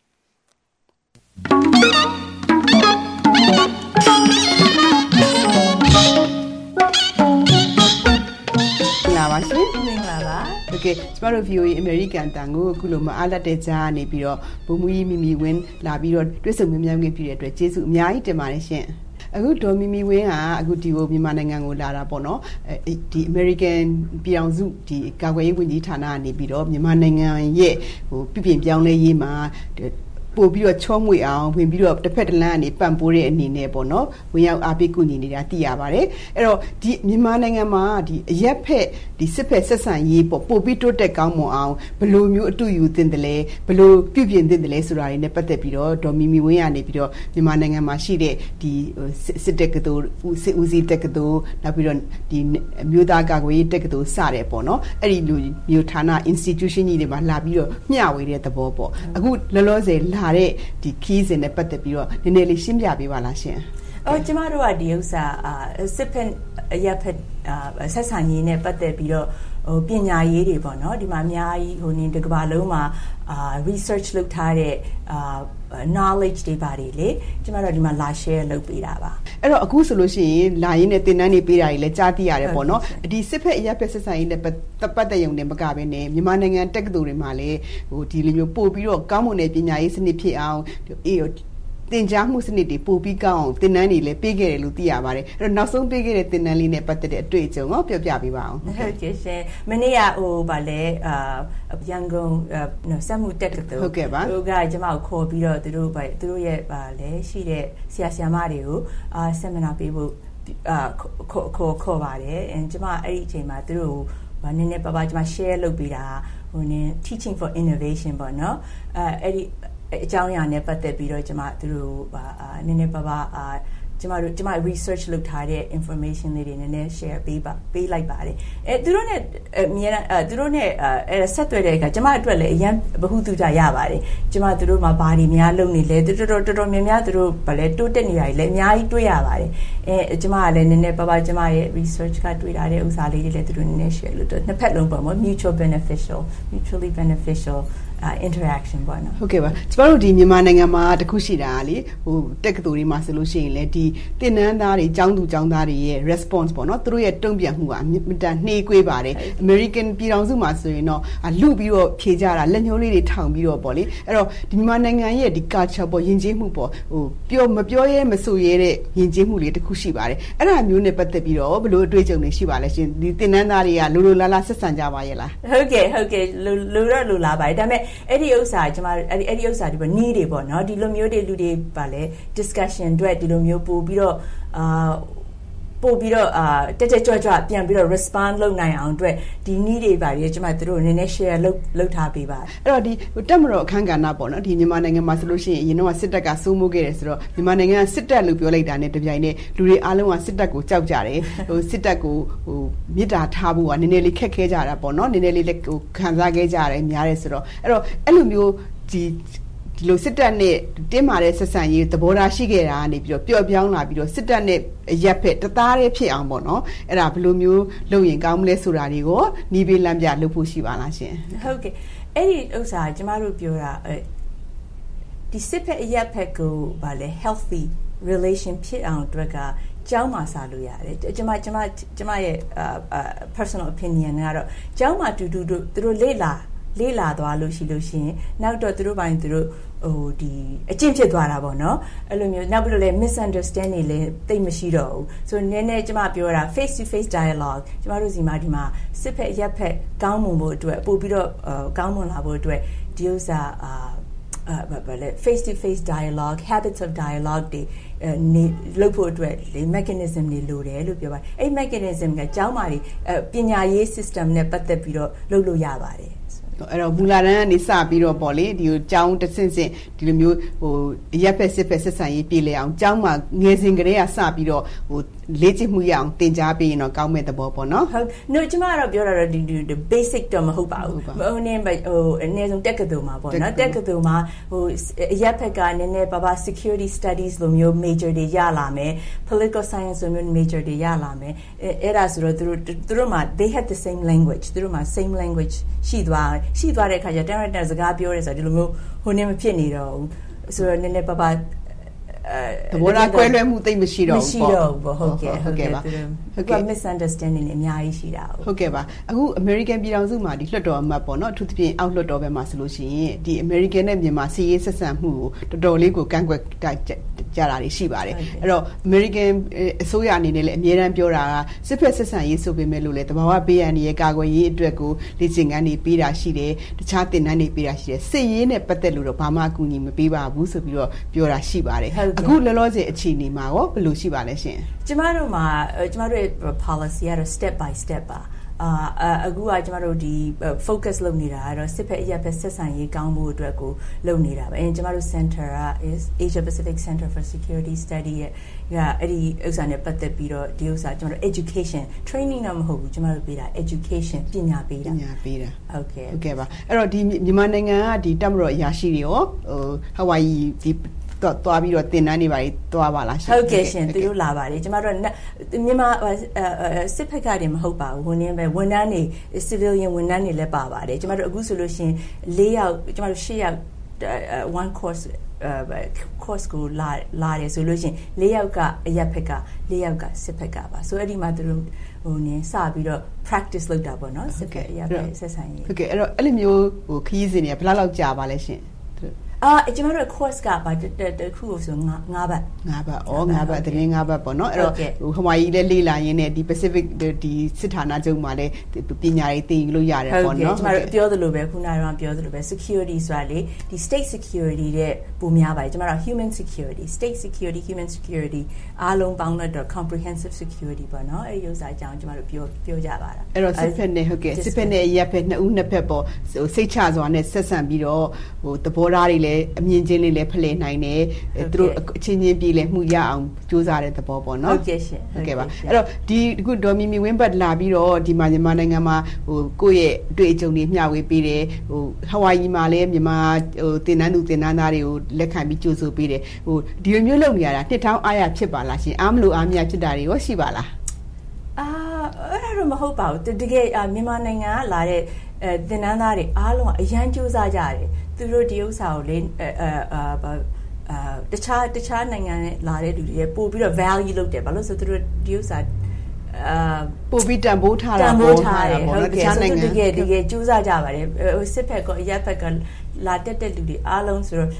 လာပါရှင်မင်္ဂလာပါโอเคကျမတို့ V O A American တန်ကိုအခုလိုမအားလက်တဲ့ကြားနေပြီးတော့ဘုံမူကြီးမီမီဝင်းလာပြီးတော့တွေ့ဆုံမြင်မြန်ခွင့်ပြုတဲ့အတွက်ကျေးဇူးအများကြီးတင်ပါတယ်ရှင်အခုဒေါ်မီမီဝင်းကအခုဒီကိုမြန်မာနိုင်ငံကိုလာတာပေါ့နော်ဒီ American ပြည်အောင်စုဒီကာကွယ်ရေးဝန်ကြီးဌာနကနေပြီးတော့မြန်မာနိုင်ငံရဲ့ဟိုပြပြင်ပြောင်းလဲရေးမှာပို့ပြီးတော့ချောမွေအောင်ဝင်ပြီးတော့တစ်ဖက်တစ်လမ်းကနေပံ့ပိုးတဲ့အနေနဲ့ပေါ့နော်ဝင်ရောက်အားပေးကူညီနေတာသိရပါတယ်အဲ့တော့ဒီမြန်မာနိုင်ငံမှာဒီအရက်ဖက်ဒီစစ်ဖက်ဆက်ဆံရေးပေါ့ပို့ပြီးတိုးတက်ကောင်းမွန်အောင်ဘယ်လိုမျိုးအတူယူသင့်တယ်လဲဘယ်လိုပြုပြင်သင့်တယ်လဲဆိုတာတွေနဲ့ပတ်သက်ပြီးတော့ဒေါ်မီမီဝင်းကနေပြီးတော့မြန်မာနိုင်ငံမှာရှိတဲ့ဒီစစ်တက်ကတူစစ်ဦးစီးတက်ကတူနောက်ပြီးတော့ဒီမြို့သားကာကွယ်ရေးတက်ကတူစတဲ့ပေါ့နော်အဲ့ဒီလူမျိုးဌာန institution ကြီးတွေမှာလာပြီးတော့မျှဝေတဲ့သဘောပေါ့အခုလောလောဆယ်လာတဲ့ဒီခီးစဉ်နဲ့ပတ်သက်ပြီးတော့နည်းနည်းလေးရှင်းပြပေးပါလားရှင်။အော်ကျမတို့ကဒီဥစ္စာစစ်ဖက်ရက်ဖက်ဆက်ဆံရေးနဲ့ပတ်သက်ပြီးတော့ဟိုပညာရေးတွေပေါ့နော်ဒီမှာအများကြီးဟိုနေတကဘာလုံးမှာအာ research လုပ်ထားတဲ့အာ knowledge တွေပါတယ်လေကျမတို့ဒီမှာလာ share လုပ်ပေးတာပါအဲ့တော့အခုဆိုလို့ရှိရင်လာရင်းနဲ့သင်တန်းတွေပေးတာတွေလည်းကြားသိရတယ်ပေါ့နော်ဒီစစ်ဖက်အရက်ဖက်ဆက်ဆံရေးနဲ့ပတ်သက်ရုံနဲ့မကဘဲနဲ့မြန်မာနိုင်ငံတက္ကသိုလ်တွေမှာလည်းဟိုဒီလိုမျိုးပို့ပြီးတော့ကောင်းမွန်တဲ့ပညာရေးစနစ်ဖြစ်အောင်အေးသင်ကြားမှုစနစ်တွေပို့ပြီးကောင်းအောင်သင်တန်းတွေလည်းပေးခဲ့တယ်လို့သိရပါတယ်အဲ့တော့နောက်ဆုံးပေးခဲ့တဲ့သင်တန်းလေးနဲ့ပတ်သက်တဲ့အတွေ့အကြုံကိုပြောပြပေးပါအောင်ဟုတ်ကဲ့ရှင်မနေ့ကဟိုဗာလဲအာရန်ကုန်စက်မှုတက်ကတူဟုတ်ကဲ့ပါသူကကျမကိုခေါ်ပြီးတော့သူတို့ဗာသူတို့ရဲ့ဗာလဲရှိတဲ့ဆရာဆရာမတွေကိုအာ seminar ပေးဖို့အာခေါ်ခေါ်ခေါ်ပါတယ်အဲကျမအဲ့ဒီအချိန်မှာသူတို့ဗာနည်းနည်းပါးပါးကျမ share လုပ်ပေးတာဟိုနည်း teaching for innovation ပေါ့နော်အဲအဲ့ဒီအကြောင်းအရာနဲ့ပတ်သက်ပြီးတော့ကျွန်မသူတို့အာနည်းနည်းပါးပါးအာကျွန်မတို့ကျွန်မ research လုပ်ထားတဲ့ information လေးတွေနည်းနည်း share ပေးပါပေးလိုက်ပါတယ်အဲသူတို့နဲ့အမြဲတမ်းအဲသူတို့နဲ့အဲဆက်သွယ်တဲ့အခါကျွန်မအတွက်လည်းအရင်ဘ ഹു တုကြရပါတယ်ကျွန်မသူတို့မှာဘာတွေများလုပ်နေလဲတော်တော်တော်တော်များများသူတို့ဗလဲတိုးတက်နေတာတွေလည်းအများကြီးတွေ့ရပါတယ်အဲကျွန်မကလည်းနည်းနည်းပါးပါးကျွန်မရဲ့ research ကတွေ့ထားတဲ့ဥစ္စာလေးတွေလည်းသူတို့နည်းနည်း share လုပ်တော့နှစ်ဖက်လုံးပေါ့မ mutual beneficial mutually beneficial interaction ပေါ့နော်ဟုတ်ကဲ့ပါကျမတို့ဒီမြန်မာနိုင်ငံမှာတခုရှိတာလေဟိုတက္ကသိုလ်တွေမှာဆိုလို့ရှိရင်လေဒီသင်တန်းသားတွေကျောင်းသူကျောင်းသားတွေရဲ့ response ပေါ့နော်သူတို့ရဲ့တုံ့ပြန်မှုကအမြင့်တန်နှေးကွေးပါတယ် American ပြည်ထောင်စုမှာဆိုရင်တော့လူပြီးတော့ဖြေကြတာလက်ညှိုးလေးတွေထောင်ပြီးတော့ပေါ့လေအဲ့တော့ဒီမြန်မာနိုင်ငံရဲ့ဒီ culture ပေါ့ယဉ်ကျေးမှုပေါ့ဟိုပြောမပြောရဲမဆိုရဲတဲ့ယဉ်ကျေးမှုလေးတခုရှိပါတယ်အဲ့ဒါမျိုးနဲ့ပတ်သက်ပြီးတော့ဘယ်လိုအတွေ့အကြုံတွေရှိပါလဲရှင်ဒီသင်တန်းသားတွေကလိုလိုလားလားဆက်ဆံကြပါရဲ့လားဟုတ်ကဲ့ဟုတ်ကဲ့လိုလိုတော့လိုလားပါတယ်ဒါပေမဲ့အဲ့ဒီဥစ္စာကျမအဲ့ဒီအဲ့ဒီဥစ္စာဒီပေါ့ need တွေပေါ့နော်ဒီလိုမျိုးတွေလူတွေပါလေ discussion အတွက်ဒီလိုမျိုးပို့ပြီးတော့အာပို့ပြီးတော့အာတက်တက်ကြွကြွပြန်ပြီးတော့ respond လုပ်နိုင်အောင်အတွက်ဒီ need တွေပါလေကျမတို့နည်းနည်း share လုပ်လုပ်ထားပေးပါအဲ့တော့ဒီတက်မတော်အခန်းကဏ္ဍပေါ့နော်ဒီမြန်မာနိုင်ငံမှာဆိုလို့ရှိရင်အရင်တော့စစ်တပ်ကစိုးမိုးခဲ့တယ်ဆိုတော့မြန်မာနိုင်ငံကစစ်တပ်လို့ပြောလိုက်တာနဲ့တပြိုင်နက်လူတွေအားလုံးကစစ်တပ်ကိုကြောက်ကြတယ်ဟိုစစ်တပ်ကိုဟိုမေတ္တာထားဖို့ကနည်းနည်းလေးခက်ခဲကြတာပေါ့နော်နည်းနည်းလေးဟိုခံစားခဲ့ကြရတယ်များတယ်ဆိုတော့အဲ့တော့အဲ့လိုမျိုးဒီဒီလိုစစ်တပ်နဲ့တင်းမာတဲ့ဆက်ဆံရေးသဘောထားရှိခဲ့တာကနေပြီးတော့ပျော့ပြောင်းလာပြီးတော့စစ်တပ်နဲ့ရက်ဖက်တသားတည်းဖြစ်အောင်ပေါ့နော်အဲ့ဒါဘယ်လိုမျိုးလုပ်ရင်ကောင်းမလဲဆိုတာတွေကိုနီးပေးလမ်းပြလုပ်ဖို့ရှိပါလားရှင်ဟုတ်ကဲ့အဲ့ဒီဥစ္စာကျမတို့ပြောတာဒီစစ်ဖက်ရက်ဖက်ကိုဗာလေ healthy relation ဖြစ်အောင်အတွက်ကကျောင်းမှာစားလို့ရတယ်ကျမကျမကျမရဲ့ personal opinion ကတော့ကျောင်းမှာတူတူတို့သူတို့လေ့လာလေ့လာသွားလို့ရှိလို့ရှိရင်နောက်တော့သူတို့ပိုင်းသူတို့ဟိုဒီအကျင့်ဖြစ်သွားတာပေါ့နော်အဲ့လိုမျိုးနောက်ပြီးတော့လည်း misunderstanding လည်းတိတ်မရှိတော့ဘူးဆိုနည်းနည်းကျမပြောတာ face to face dialogue ကျမတို့စီမှာဒီမှာစစ်ဖက်ရက်ဖက်ကောင်းမွန်ဖို့အတွက်ပို့ပြီးတော့ကောင်းမွန်လာဖို့အတွက်ဒီဥစ္စာအာအာဘာလဲ face to face dialogue habits of dialogue တွေနေလုပ်ဖို့အတွက်လေ mechanism တွေလိုတယ်လို့ပြောပါတယ်အဲ့ mechanism ကကျောင်းမှာပညာရေး system နဲ့ပတ်သက်ပြီးတော့လုပ်လို့ရပါတယ်အဲ့တော့မူလာတန်းကနေစပြီးတော့ပေါ့လေဒီကျောင်းတစ်ဆင့်ဆင့်ဒီလိုမျိုးဟိုရက်ဖက်စစ်ဖက်ဆက်ဆံရေးပြည်လဲအောင်ကျောင်းမှာငယ်စဉ်ကတည်းကစပြီးတော့ဟိုလေ့ကျင့်မှုရအောင်သင်ကြားပေးရင်တော့ကောင်းမဲ့သဘောပေါ့နော်ဟုတ် no ကျမကတော့ပြောတာတော့ဒီ basic တော့မဟုတ်ပါဘူးဟိုနည်းဟိုအနည်းဆုံးတက်ကတူမှာပေါ့နော်တက်ကတူမှာဟိုရက်ဖက်ကနည်းနည်းပါပါ security studies လိုမျိုး major တွေရလာမယ် political science လိုမျိုး major တွေရလာမယ်အဲ့ဒါဆိုတော့သူတို့သူတို့မှာ they had the same language သူတို့မှာ same language ရှိသွားရှိသွားတဲ့အခါကျတော့ director စကားပြောရဲဆိုတော့ဒီလိုမျိုးဟိုနေမဖြစ်နေတော့ဘူးဆိုတော့နည်းနည်းပါပါသဘောထားကွဲလွဲမှုသိမရှိတော့ဘူးပေါ့မရှိတော့ဘူးဟုတ်ကဲ့ဟုတ်ကဲ့ပါဟုတ်ကဲ့ misunderstanding အများကြီးရှိတာဟုတ်ကဲ့ပါအခု American ပြည်ထောင်စုမှာဒီလွှတ်တော်အမတ်ပေါ့နော်အထူးသဖြင့်အောက်လွှတ်တော်ဘက်မှာဆိုလို့ရှိရင်ဒီ American နဲ့မြန်မာစီးရေးဆက်ဆံမှုကိုတော်တော်လေးကိုကန့်ကွက်ကြတာတွေရှိပါတယ်အဲ့တော့ American အစိုးရအနေနဲ့လည်းအများအားပြောတာကစစ်ဖက်ဆက်ဆံရေးဆိုပေမဲ့လို့လည်းတဘာဝဘေးအန္တရာယ်ကာကွယ်ရေးအတွက်ကိုလေ့ကျင့်ခန်းတွေပေးတာရှိတယ်တခြားသင်တန်းတွေပေးတာရှိတယ်စစ်ရေးနဲ့ပတ်သက်လို့တော့ဘာမှအကူအညီမပေးပါဘူးဆိုပြီးတော့ပြောတာရှိပါတယ်အခုလောလောဆယ်အခြေအနေမှာရောဘယ်လိုရှိပါလဲရှင်ကျမတို့မှာကျမတို့ရဲ့ policy ကတော့ step by step ပါအာအခုကကျမတို့ဒီ focus လုပ်နေတာကတော့စစ်ဖက်အရပ်ဖက်ဆက်ဆံရေးကောင်းဖို့အတွက်ကိုလုပ်နေတာပဲအဲကျမတို့ center က is Asia Pacific Center for Security Study ရဲ့ကအဲ့ဒီဥစ္စာနဲ့ပတ်သက်ပြီးတော့ဒီဥစ္စာကျမတို့ education training တော့မဟုတ်ဘူးကျမတို့ပေးတာ education ပညာပေးတာပညာပေးတာဟုတ်ကဲ့ဟုတ်ကဲ့ပါအဲ့တော့ဒီမြန်မာနိုင်ငံကဒီတပ်မတော်အရာရှိတွေရောဟို Hawaii ဒီသွားပြီးတော့တင်တန်းနေပါလေသွားပါလားရှင်ဟုတ်ကဲ့ရှင်သူတို့လာပါတယ်ကျမတို့မြန်မာစစ်ဖက်ကတွေမဟုတ်ပါဘူးဝန်ထမ်းပဲဝန်ထမ်းတွေ civilian ဝန်ထမ်းတွေလည်းပါပါတယ်ကျမတို့အခုဆိုလို့ရှင်၄ယောက်ကျမတို့၈ယောက် one course course ကိုလာလာတယ်ဆိုလို့ရှင်၄ယောက်ကအရက်ဖက်က၄ယောက်ကစစ်ဖက်ကပါဆိုအဲ့ဒီမှာသူတို့ဟိုနည်းစပြီးတော့ practice လုပ်တာပေါ့နော်စစ်ဖက်အရက်ဖက်ဆက်ဆံရေးဟုတ်ကဲ့အဲ့တော့အဲ့လိုမျိုးဟိုခရီးစဉ်တွေကဘယ်လောက်လောက်ကြာပါလဲရှင်အာကျမတို့ course ကပါတခုဆို၅ဘတ်၅ဘတ်ဩ၅ဘတ်တရင်၅ဘတ်ပေါ့နော်အဲ့တော့ဟိုဟဝါရီလည်းလေ့လာရင်းနဲ့ဒီ Pacific ဒီစစ်ဌာနချုပ်မှာလည်းပညာရေးသင်လို့ရတယ်ပေါ့နော်ကျမတို့ပြောသလိုပဲခုနကတော့ပြောသလိုပဲ security ဆိုတာလေဒီ state security တဲ့ပုံများပါတယ်ကျမတို့ human security state security human security အားလုံးပေါင်းတော့ comprehensive security ပေါ့နော်အဲ့ဒီဥစ္စာအကြောင်းကျမတို့ပြောပြောကြပါတာအဲ့တော့စစ်ဖက်နဲ့ဟုတ်ကဲ့စစ်ဖက်နဲ့ရက်ဖက်နှစ်ဦးနှစ်ဖက်ပေါ့ဟိုစိတ်ချစွာနဲ့ဆက်ဆံပြီးတော့ဟိုသဘောထားတွေလည်းအမြင်ချင်းလေးလည်းဖလှယ်နိုင်တယ်သူတို့အချင်းချင်းပြည်လည်းမှုရအောင်ကြိုးစားတဲ့သဘောပေါ့နော်ဟုတ်ကဲ့ရှင်ဟုတ်ကဲ့ပါအဲ့တော့ဒီအခုဒေါ်မီမီဝင်းဘတ်လာပြီးတော့ဒီမှာမြန်မာနိုင်ငံမှာဟိုကိုယ့်ရဲ့အတွေ့အကြုံတွေမျှဝေပေးတယ်ဟိုဟဝါရီမှာလည်းမြန်မာဟိုတင်နန်းသူတင်နန်းသားတွေကိုလက်ခံပြီးကြိုးဆိုပေးတယ်ဟိုဒီလိုမျိုးလုပ်နေရတာနှစ်ထောင်အားရဖြစ်ပါလားရှင်အားမလို့အားမရဖြစ်တာတွေရောရှိပါလားအာအဲ့ဒါတော့မဟုတ်ပါဘူးတကယ်မြန်မာနိုင်ငံကလာတဲ့အဲတင်နန်းသားတွေအားလုံးအရန်ကြိုးစားကြတယ်သူတို့ဒီဥစ္စာကိုလေအာအာတခြားတခြားနိုင်ငံနဲ့လာတဲ့လူတွေပို့ပြီးတော့ value လုပ်တယ်ဘာလို့ဆိုသူတို့ဒီဥစ္စာအာပို့ပြီးတန်ဖိုးထားတာပို့ထားတယ်ဟုတ်ကဲ့ဆိုတော့တကယ်တကယ်ကြိုးစားကြပါတယ်ဟိုစစ်ဖက်ကရက်ဖက်ကလာတက်တဲ့လူတွေအားလုံးဆိုတော့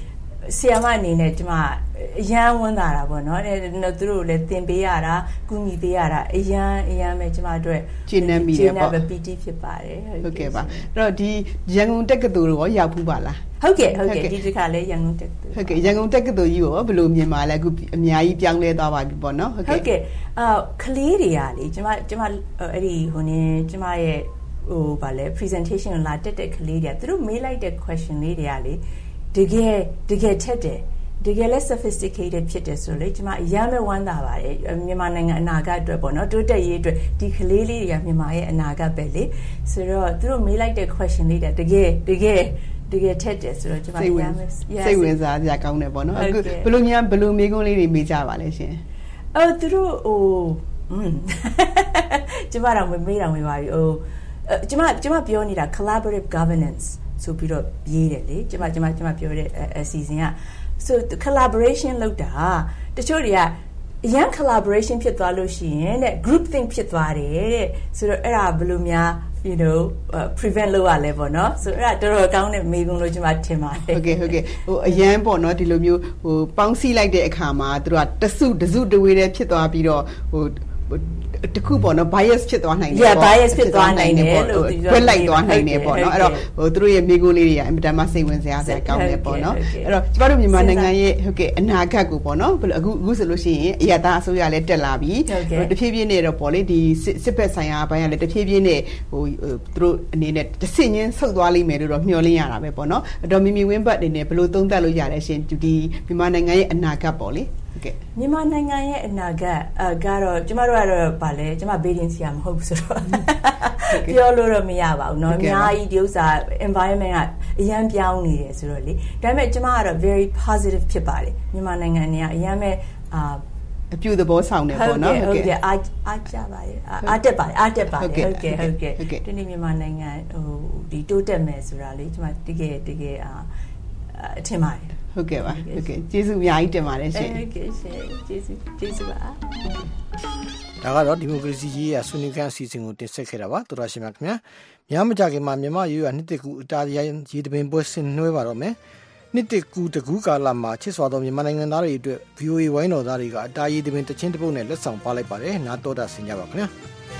ဆီယမအနေနဲ့ကျမအရန်ဝန်တာတာပေါ့နော်။သူတို့လည်းသင်ပေးရတာကူညီပေးရတာအရန်အရန်ပဲကျမတို့ကျင်းနေမိတယ်ပေါ့။ ပီ တီ ဖြစ်ပါတယ်။ဟုတ်ကဲ့ပါ။အဲ့တော့ဒီရန်ကုန်တက္ကသိုလ်ရောရောက်ဘူးပါလား။ဟုတ်ကဲ့ဟုတ်ကဲ့ဒီတစ်ခါလည်းရန်ကုန်တက္ကသိုလ်ဟုတ်ကဲ့ရန်ကုန်တက္ကသိုလ်ကြီးကိုဘယ်လိုမြင်ပါလဲအခုအများကြီးပြောင်းလဲသွားပါပြီပေါ့နော်ဟုတ်ကဲ့ဟုတ်ကဲ့အာကလေးတွေကလေကျမကျမအဲ့ဒီဟိုနေကျမရဲ့ဟိုဗာလဲ presentation လာတက်တဲ့ကလေးတွေကသူတို့မေးလိုက်တဲ့ question လေးတွေကလေတကယ်တကယ်ထက်တယ်တကယ်လဲ sophisticated ဖြစ်တယ်ဆိုလေကျမအရမ်းပဲဝမ်းသာပါတယ်မြန်မာနိုင်ငံအနာဂတ်အတွက်ပေါ့နော်တိုးတက်ရေးအတွက်ဒီကလေးလေးတွေကမြန်မာရဲ့အနာဂတ်ပဲလေဆိုတော့သူတို့မေးလိုက်တဲ့ question လေးတွေတကယ်တကယ်တကယ်ထက်တယ်ဆိုတော့ကျမအရမ်းပဲစိတ်ဝင်စားစရာကောင်းတယ်ပေါ့နော်အခုဘယ်လိုများဘယ်လိုမေးခွန်းလေးတွေမေးကြပါလဲရှင်အော်သူတို့ဟိုอืมကျမတော့မေးတာမေးပါပြီဟိုကျမကျမပြောနေတာ collaborative governance ဆိုပြီးတော့ရေးတယ်လေကျမကျမကျမပြောတဲ့အစီအစဉ်က so collaboration လုပ်တာတချို့တွေကအရန် collaboration ဖြစ်သွားလို့ရှိရင်တဲ့ group think ဖြစ်သွားတယ်တဲ့ဆိုတော့အဲ့ဒါဘယ်လိုများ you know uh, prevent လုပ်ရလဲပေါ့နော်ဆိုတော့အဲ့ဒါတော်တော်ကောင်းတဲ့မေးခွန်းလို့ကျမထင်ပါတယ်ဟုတ်ကဲ့ဟုတ်ကဲ့ဟိုအရန်ပေါ့နော်ဒီလိုမျိုးဟိုပေါင်းစည်းလိုက်တဲ့အခါမှာသူတို့ကတစုတစုတဝေးတည်းဖြစ်သွားပြီးတော့ဟိုတခုပေါ့နော် bias ဖြစ်သွားနိုင်တယ်ပေါ့ yeah bias ဖြစ်သွားနိုင်တယ်လို့ပြောခွဲလိုက်သွားနိုင်တယ်ပေါ့နော်အဲ့တော့ဟိုသူတို့ရဲ့မိကိုလေးတွေကအင်မတန်မှစိတ်ဝင်စားစရာကောင်းတယ်ပေါ့နော်အဲ့တော့ကျမတို့မြန်မာနိုင်ငံရဲ့ဟုတ်ကဲ့အနာဂတ်ကိုပေါ့နော်အခုအခုဆိုလို့ရှိရင်အရသာအစိုးရလည်းတက်လာပြီတဖြည်းဖြည်းနဲ့တော့ပေါ့လေဒီစစ်ဘက်ဆိုင်ရာဘိုင်းကလည်းတဖြည်းဖြည်းနဲ့ဟိုသူတို့အနေနဲ့တဆင့်ချင်းဆုတ်သွားလိမ့်မယ်လို့တော့မျှော်လင့်ရတာပဲပေါ့နော်အဲ့တော့မိမိဝင်းဘတ်အနေနဲ့ဘယ်လိုသုံးသပ်လို့ရလဲရှင်ဒီမြန်မာနိုင်ငံရဲ့အနာဂတ်ပေါ့လေမြန်မာနိုင်ငံရဲ့အနာဂတ်အကတော့ကျမတို့ကတော့ဗာလဲကျမဘေးဒင်းစီရမဟုတ်ဘူးဆိုတော့ပြောလို့တော့မရပါဘူးเนาะအများကြီးဒီဥစ္စာ environment ကအရန်ပြောင်းနေတယ်ဆိုတော့လေဒါပေမဲ့ကျမကတော့ very positive ဖြစ်ပါတယ်မြန်မာနိုင်ငံအနေနဲ့အရန်ပဲအာအပြုသဘောဆောင်တယ်ပေါ့နော်ဟုတ်ကဲ့အားအားကြပါတယ်အားတက်ပါတယ်အားတက်ပါတယ်ဟုတ်ကဲ့ဟုတ်ကဲ့ဒီနေ့မြန်မာနိုင်ငံဟိုဒီတိုးတက်မယ်ဆိုတာလေကျမတကယ်တကယ်အာအထင်ပါတယ်ဟုတ်ကဲ့ပါဟုတ်ကဲ့ကျေးဇူးအများကြီးတင်ပါတယ်ရှင်ဟုတ်ကဲ့ရှင်ကျေးဇူးကျေးဇူးပါဒါကတော့ဒီမိုကရေစီရေးရဆွေးနွေးခန်းအစီအစဉ်ကိုတင်ဆက်ခဲ့တာပါတော်တော်ရှင်ပါခင်ဗျာများမကြခင်မှာမြန်မာရေးရနှစ်တကူအတားရရေးတပင်ပွဲဆင်နွှဲပါတော့မယ်နှစ်တကူတကူကာလမှာချစ်စွာသောမြန်မာနိုင်ငံသားတွေအတွက် ဗီ အို အေ ဝိုင်းတော်သားတွေကအတားရရေးတပင်တချင်းတစ်ပုတ်နဲ့လက်ဆောင်ပါလိုက်ပါတယ်နားတော်တာဆင်ကြပါခင်ဗျာ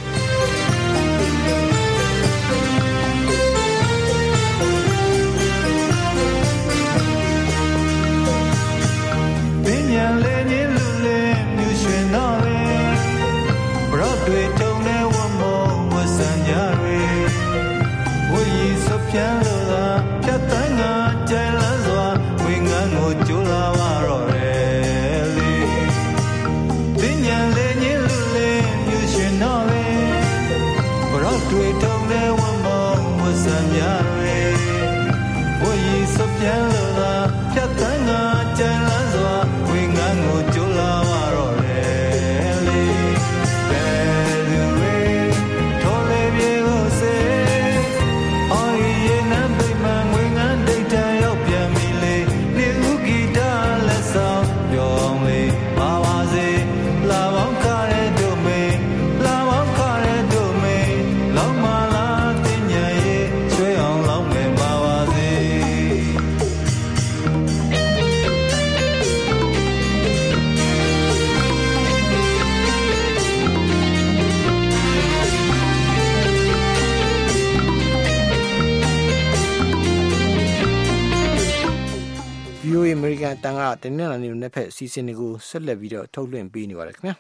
အမေရိကန်တန်ကတင်းနဲ့လာနေနဲ့ဖက်စီစဉ်တွေကိုဆက်လက်ပြီးတော့ထုတ်လွှင့်ပေးနေပါတယ်ခင်ဗျာ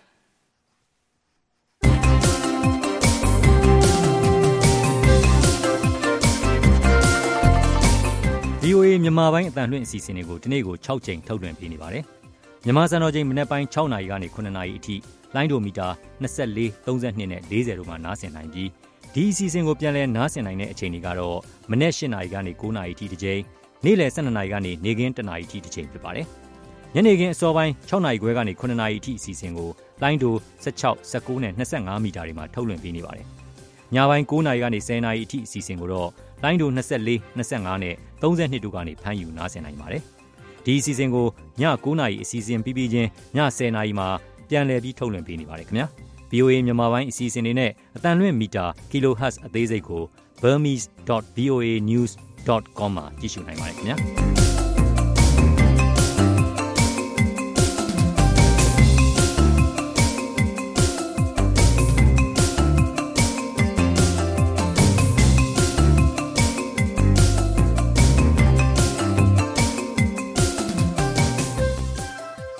ဗီ အို အေ မြန်မာပိုင်းအတန်လွှင့်အစီအစဉ်တွေကိုဒီနေ့ကို၆ကြိမ်ထုတ်လွှင့်ပေးနေပါတယ်မြန်မာစံတော်ချိန်မနက်ပိုင်း၆နာရီကနေ၇နာရီအထိလိုင်းဒိုမီတာ၂၄ ၃၂နဲ့၄၀တို့မှာနားဆင်နိုင်ပြီးဒီအစီအစဉ်ကိုပြန်လည်နားဆင်နိုင်တဲ့အချိန်တွေကတော့မနက်၈နာရီကနေ၉နာရီအထိတစ်ကြိမ်နေ့လယ်၁၂နာရီကနေနေ့ခင်း၁နာရီအထိတစ်ချိန်ဖြစ်ပါတယ်ညနေခင်းအစောပိုင်း၆နာရီခွဲကနေ၇နာရီအထိအစီအစဉ်ကိုလိုင်းဒို၁၆ ၁၉နဲ့၂၅မီတာတွေမှာထုတ်လွှင့်ပေးနေပါတယ်ညပိုင်း၉နာရီကနေ၁၀နာရီအထိအစီအစဉ်ကိုတော့လိုင်းဒို၂၄ ၂၅နဲ့၃၂တို့ကနေဖမ်းယူနားဆင်နိုင်ပါတယ်ဒီအစီအစဉ်ကိုည၉နာရီအစီအစဉ်ပြီးပြီးချင်းည၁၀နာရီမှာပြန်လည်ပြီးထုတ်လွှင့်ပေးနေပါတယ်ခင်ဗျာ ဗီ အို အေ မြန်မာပိုင်းအစီအစဉ်တွေနဲ့အတန်လွှင့်မီတာ kilohertz အသေးစိတ်ကို burmese dot v o a news dot com မှာကြည့်ရှုနိုင်ပါတယ်ခင်ဗျာ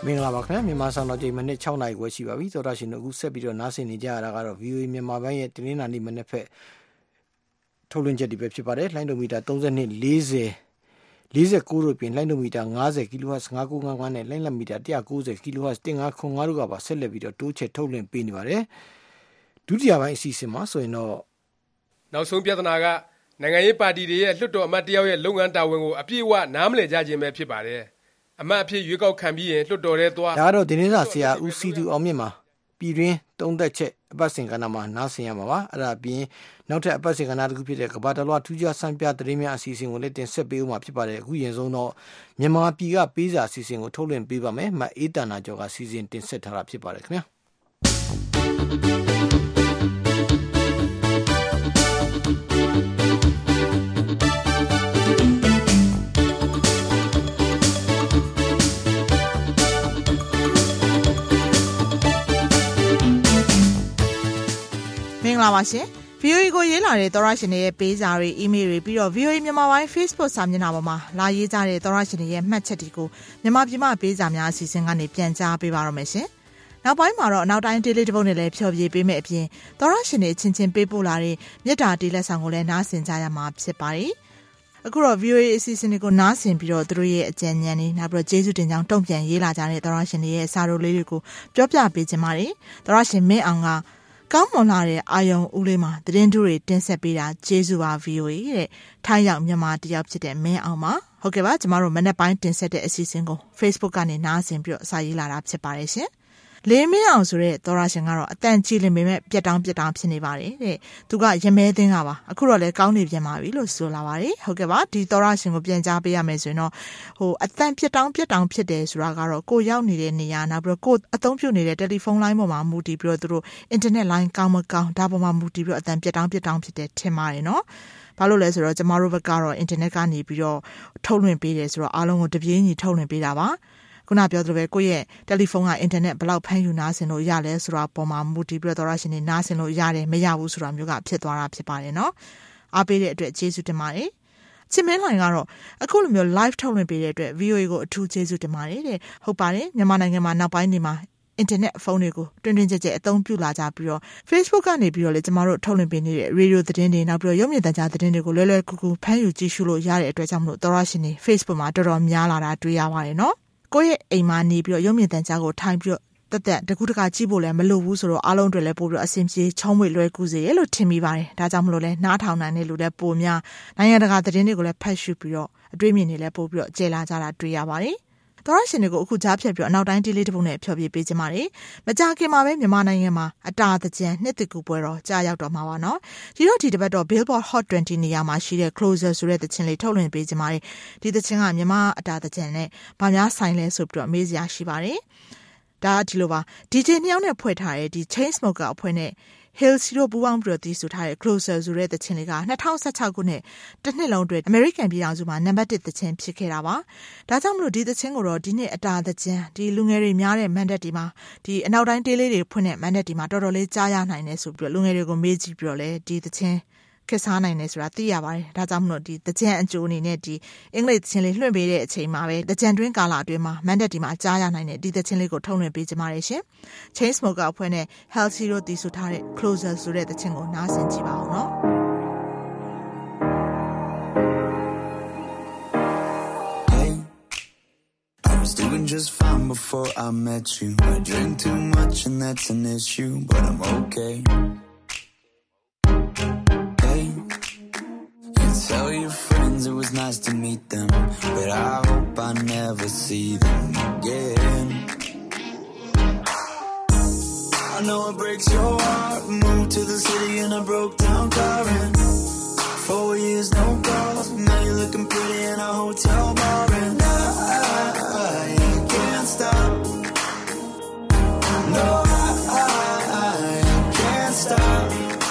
မင်္ဂလာပါခင်ဗျာမြန်မာစံတော်ချိန်မိနစ်၆နာရီခွဲရှိပါပြီသောတာရှင်တို့အခုဆက်ပြီးတော့နားဆင်နေကြရတာကတော့ ဗီအိုအေ မြန်မာပိုင်းရဲ့တင်းနာနေမနေ့ဖက်ထုတ်လွှင့်ချက်တွေပဲဖြစ်ပါတယ်လိုင်းဒိုမီတာသုံး၂ ၄၀ ၄၉တို့ပြင်လိုင်းဒိုမီတာ၅၀ kHz ၅၉၅၅နဲ့လိုင်းလက်မီတာ၁၉၀ kHz ၁၅ခွန်၅တို့ကပါဆက်လက်ပြီးတော့တိုးချဲ့ထုတ်လွှင့်ပေးနေပါတယ်ဒုတိယပိုင်းအစီအစဉ်မှာဆိုရင်တော့နောက်ဆုံးပြဿနာကနိုင်ငံရေးပါတီတွေရဲ့လွှတ်တော်အမတ်တယောက်ရဲ့လုပ်ငန်းတာဝန်ကိုအပြည့်အဝနားမလည်ကြခြင်းပဲဖြစ်ပါတယ်အမတ်အဖြစ်ရွေးကောက်ခံပြီးရင်လွှတ်တော်ထဲသွားဒါတော့ဒီနေ့စာဆရာဦးစီသူအောင်မြင့်မှာပြည်တွင်းသုံးသက်ချက်အပတ်စဉ်ကဏ္ဍမှာနားဆင်ရမှာပါအဲ့ဒါပြင်နောက်ထပ်အပတ်စဉ်ကဏ္ဍတစ်ခုဖြစ်တဲ့ကဘာတလွှာထူးခြားစံပြသတင်းများအစီအစဉ်ကိုလည်းတင်ဆက်ပေးဦးမှာဖြစ်ပါတယ်အခုရင်ဆုံးတော့မြန်မာပြည်ကပေးစာအစီအစဉ်ကိုထုတ်လွှင့်ပေးပါမယ်မအေးတနာကျော်ကစီစဉ်တင်ဆက်ထားတာဖြစ်ပါတယ်ခင်ဗျာမင်္ဂလာပါရှင် ဗီအိုအေ ကိုရေးလာတဲ့သောရရှင်တွေရဲ့ပေးစာတွေ email တွေပြီးတော့ ဗီအိုအေ မြန်မာပိုင်း Facebook စာမျက်နှာပေါ်မှာလာရေးကြတဲ့သောရရှင်တွေရဲ့မှတ်ချက်တွေကိုမြန်မာပြည်မှာပေးစာများအစီအစဉ်ကနေပြန်ကြားပေးပါရမယ်ရှင်။နောက်ပိုင်းမှာတော့နောက်တိုင်း daily တစ်ပုဒ်နဲ့လည်းဖြောပြပေးမယ်အပြင်သောရရှင်တွေအချင်းချင်းပေးပို့လာတဲ့မြတ်တာတေးလက်ဆောင်ကိုလည်းနားဆင်ကြရမှာဖြစ်ပါတယ်။အခုတော့ ဗီအိုအေ အစီအစဉ်တွေကိုနားဆင်ပြီးတော့သူတို့ရဲ့အကြံဉာဏ်တွေနောက်ပြီးတော့ကျေးဇူးတင်ကြောင်းတုံ့ပြန်ရေးလာကြတဲ့သောရရှင်တွေရဲ့စာရိုလေးတွေကိုပြောပြပေးခြင်းပါတယ်။သောရရှင်မင်းအောင်ကကောင်းမွန်လာတဲ့အာယုံဦးလေးမှာသတင်းတူတွေတင်ဆက်ပေးတာကျေးဇူးပါ ဗီအိုအေ တဲ့ထိုင်းရောက်မြန်မာတယောက်ဖြစ်တဲ့မင်းအောင်ပါဟုတ်ကဲ့ပါကျမတို့မနေ့ပိုင်းတင်ဆက်တဲ့အစီအစဉ်ကို Facebook ကနေနားဆင်ပြီးတော့စာရေးလာတာဖြစ်ပါတယ်ရှင်လေးမင်းအောင်ဆိုတဲ့သောရရှင်ကတော့အတန်ကြီးလင်ပေမဲ့ပြက်တောင်းပြက်တောင်းဖြစ်နေပါတယ်တဲ့သူကရမဲသင်းကပါအခုတော့လည်းကောင်းနေပြန်ပါပြီလို့ဆိုလာပါတယ်ဟုတ်ကဲ့ပါဒီသောရရှင်ကိုပြန်ကြားပေးရမယ်ဆိုရင်တော့ဟိုအတန်ပြက်တောင်းပြက်တောင်းဖြစ်တယ်ဆိုတာကတော့ကိုရောက်နေတဲ့နေရာနောက်ပြီးတော့ကိုအသုံးပြုနေတဲ့တယ်လီဖုန်းလိုင်းပေါ်မှာမူတည်ပြီးတော့သူတို့အင်တာနက်လိုင်းကောင်းမကောင်းဒါပေါ်မှာမူတည်ပြီးတော့အတန်ပြက်တောင်းပြက်တောင်းဖြစ်တယ်ထင်ပါတယ်နော်ဘာလို့လဲဆိုတော့ကျမတို့ဘက်ကတော့အင်တာနက်ကနေပြီးတော့ထုတ်လွှင့်ပေးတယ်ဆိုတော့အားလုံးကိုတပြေးညီထုတ်လွှင့်ပေးတာပါခုနပြောသလိုပဲကိုယ့်ရဲ့တယ်လီဖုန်းကအင်တာနက်ဘယ်လောက်ဖမ်းယူနားဆင်လို့ရလဲဆိုတာပေါ်မှာမူတည်ပြီးတော့သောရရှင်တွေနားဆင်လို့ရတယ်မရဘူးဆိုတာမျိုးကဖြစ်သွားတာဖြစ်ပါတယ်နော်အားပေးတဲ့အတွက်ကျေးဇူးတင်ပါတယ်ချစ်မင်းလှိုင်ကတော့အခုလိုမျိုး live ထုတ်လွှင့်ပေးတဲ့အတွက် ဗီအိုအေ ကိုအထူးကျေးဇူးတင်ပါတယ်တဲ့ဟုတ်ပါတယ်မြန်မာနိုင်ငံမှာနောက်ပိုင်းနေမှာအင်တာနက်ဖုန်းတွေကိုတွင်တွင်ကြဲကြဲအသုံးပြုလာကြပြီးတော့ Facebook ကနေပြီးတော့လေကျမတို့ထုတ်လွှင့်ပေးနေတဲ့ radio သတင်းတွေနောက်ပြီးတော့ရုပ်မြင်သံကြားသတင်းတွေကိုလွယ်လွယ်ကူကူဖမ်းယူကြည့်ရှုလို့ရတဲ့အတွက်ကြောင့်မလို့သောရရှင်တွေ Facebook မှာတော်တော်များလာတာတွေ့ရပါတယ်နော်ကိုယ့်ရဲ့အိမ်မှာနေပြီးတော့ရုပ်မြင်သံကြားကိုထိုင်ပြီးတော့တက်တက်တကူတကကြည့်ဖို့လည်းမလိုဘူးဆိုတော့အားလုံးတွေလည်းပို့ပြီးတော့အဆင်ပြေချောင်းမွေလွယ်ကူစေရလို့ထင်မိပါတယ်ဒါကြောင့်မလို့လဲနားထောင်နိုင်တဲ့လူလည်းပိုများနိုင်ငံတကာသတင်းတွေကိုလည်းဖတ်ရှုပြီးတော့အတွေ့အမြင်တွေလည်းပို့ပြီးတော့ကျဲလာကြတာတွေ့ရပါတယ်သောရရှင်တွေကိုအခုကြားဖြတ်ပြီးတော့အနောက်တိုင်းဒေးလေးတစ်ပုဒ်နဲ့ဖျော်ပြပေးခြင်းပါတယ်မကြခင်မှာပဲမြန်မာနိုင်ငံမှာအတာတကြံနှစ်တကူပွဲတော်ကြာရောက်တော့မှာပါနော်ဒီတော့ဒီတစ်ပတ်တော့ Billboard Hot ၂၀နေရာမှာရှိတဲ့ Closer ဆိုတဲ့သချင်းလေးထုတ်လွှင့်ပေးခြင်းပါတယ်ဒီသချင်းကမြန်မာအတာတကြံနဲ့ဗာများဆိုင်လဲဆိုပြီးတော့အမေးစရာရှိပါတယ်ဒါဒီလိုပါ ဒီ ဂျေ နှစ်ယောက်နဲ့ဖွဲ့ထားတဲ့ဒီ Chainsmoker အဖွဲ့နဲ့Hill Zero ပူးပေါင်းပြီးတော့တည်ဆိုထားတဲ့ Closer ဆိုတဲ့သချင်းလေးက၂၀၁၆ခုနှစ်တစ်နှစ်လုံးအတွက် American ပြည်ထောင်စုမှာနံပါတ်တစ်သချင်းဖြစ်ခဲ့တာပါ။ဒါကြောင့်မလို့ဒီသချင်းကိုတော့ဒီနှစ်အတာသချင်းဒီလူငယ်တွေများတဲ့မန်ဒက်ဒီမှာဒီအနောက်တိုင်းတေးလေးတွေဖွင့်တဲ့မန်ဒက်ဒီမှာတော်တော်လေးကြားရနိုင်တယ်ဆိုပြီးတော့လူငယ်တွေကိုမေးကြည့်ပြီးတော့လေဒီသချင်းခက်စားနိုင်တယ်ဆိုတာသိရပါတယ်။ဒါကြောင့်မလို့ဒီသကြံအကျိုးအနေနဲ့ဒီအင်္ဂလိပ်သချင်းလေးလွှင့်ပေးတဲ့အချိန်မှာပဲသကြံတွင်းကာလအတွင်းမှာမန်ဒက်ဒီမှာကြားရနိုင်တဲ့ဒီသချင်းလေးကိုထုတ်လွှင့်ပေးကြပါရရှင်။ Chainsmoker အဖွဲ့နဲ့ Hill Zero တည်ဆိုထားတဲ့ Closer ဆိုတဲ့သချင်းကိုနားဆင်ကြည့်ပါဦးနော် I was doing just fine before I met you. I drink too much and that's an issue, but I'm okay.Tell your friends it was nice to meet them, but I hope I never see them again. I know it breaks your heart. Moved to the city in a broke down car and four years no calls. Now you're looking pretty in a hotel bar and I, I can't stop. No, I, I, I can't stop.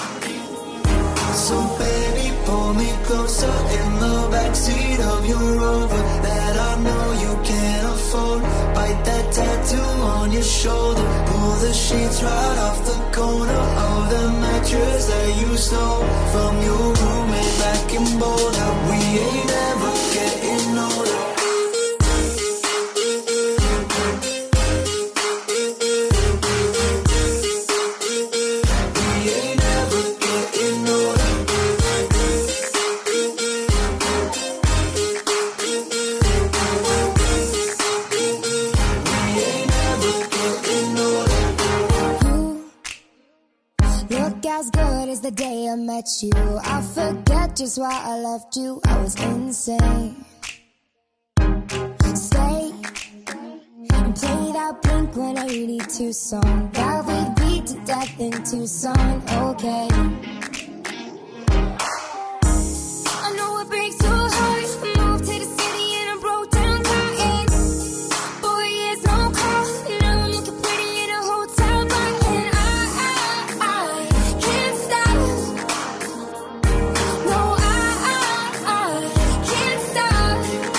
So baby, pull me closer in the backseat of your Rover that I know you can't afford. Bite that tattoo on your shoulder. Pull the sheets right off the corner of the mattress that you stole from your roommate back in Boulder. We ain't ever getting older. is the day I met you. I forget just why I left you. I was insane. Stay and play that Blink one eighty-two song that we beat to death in Tucson. Okay. I know it breaks your heart. Moved to the city and I broke down crying. Four years no call. Now I'm looking pretty in a hotel bar, and I, I, I can't stop. No, I, I, I can't stop.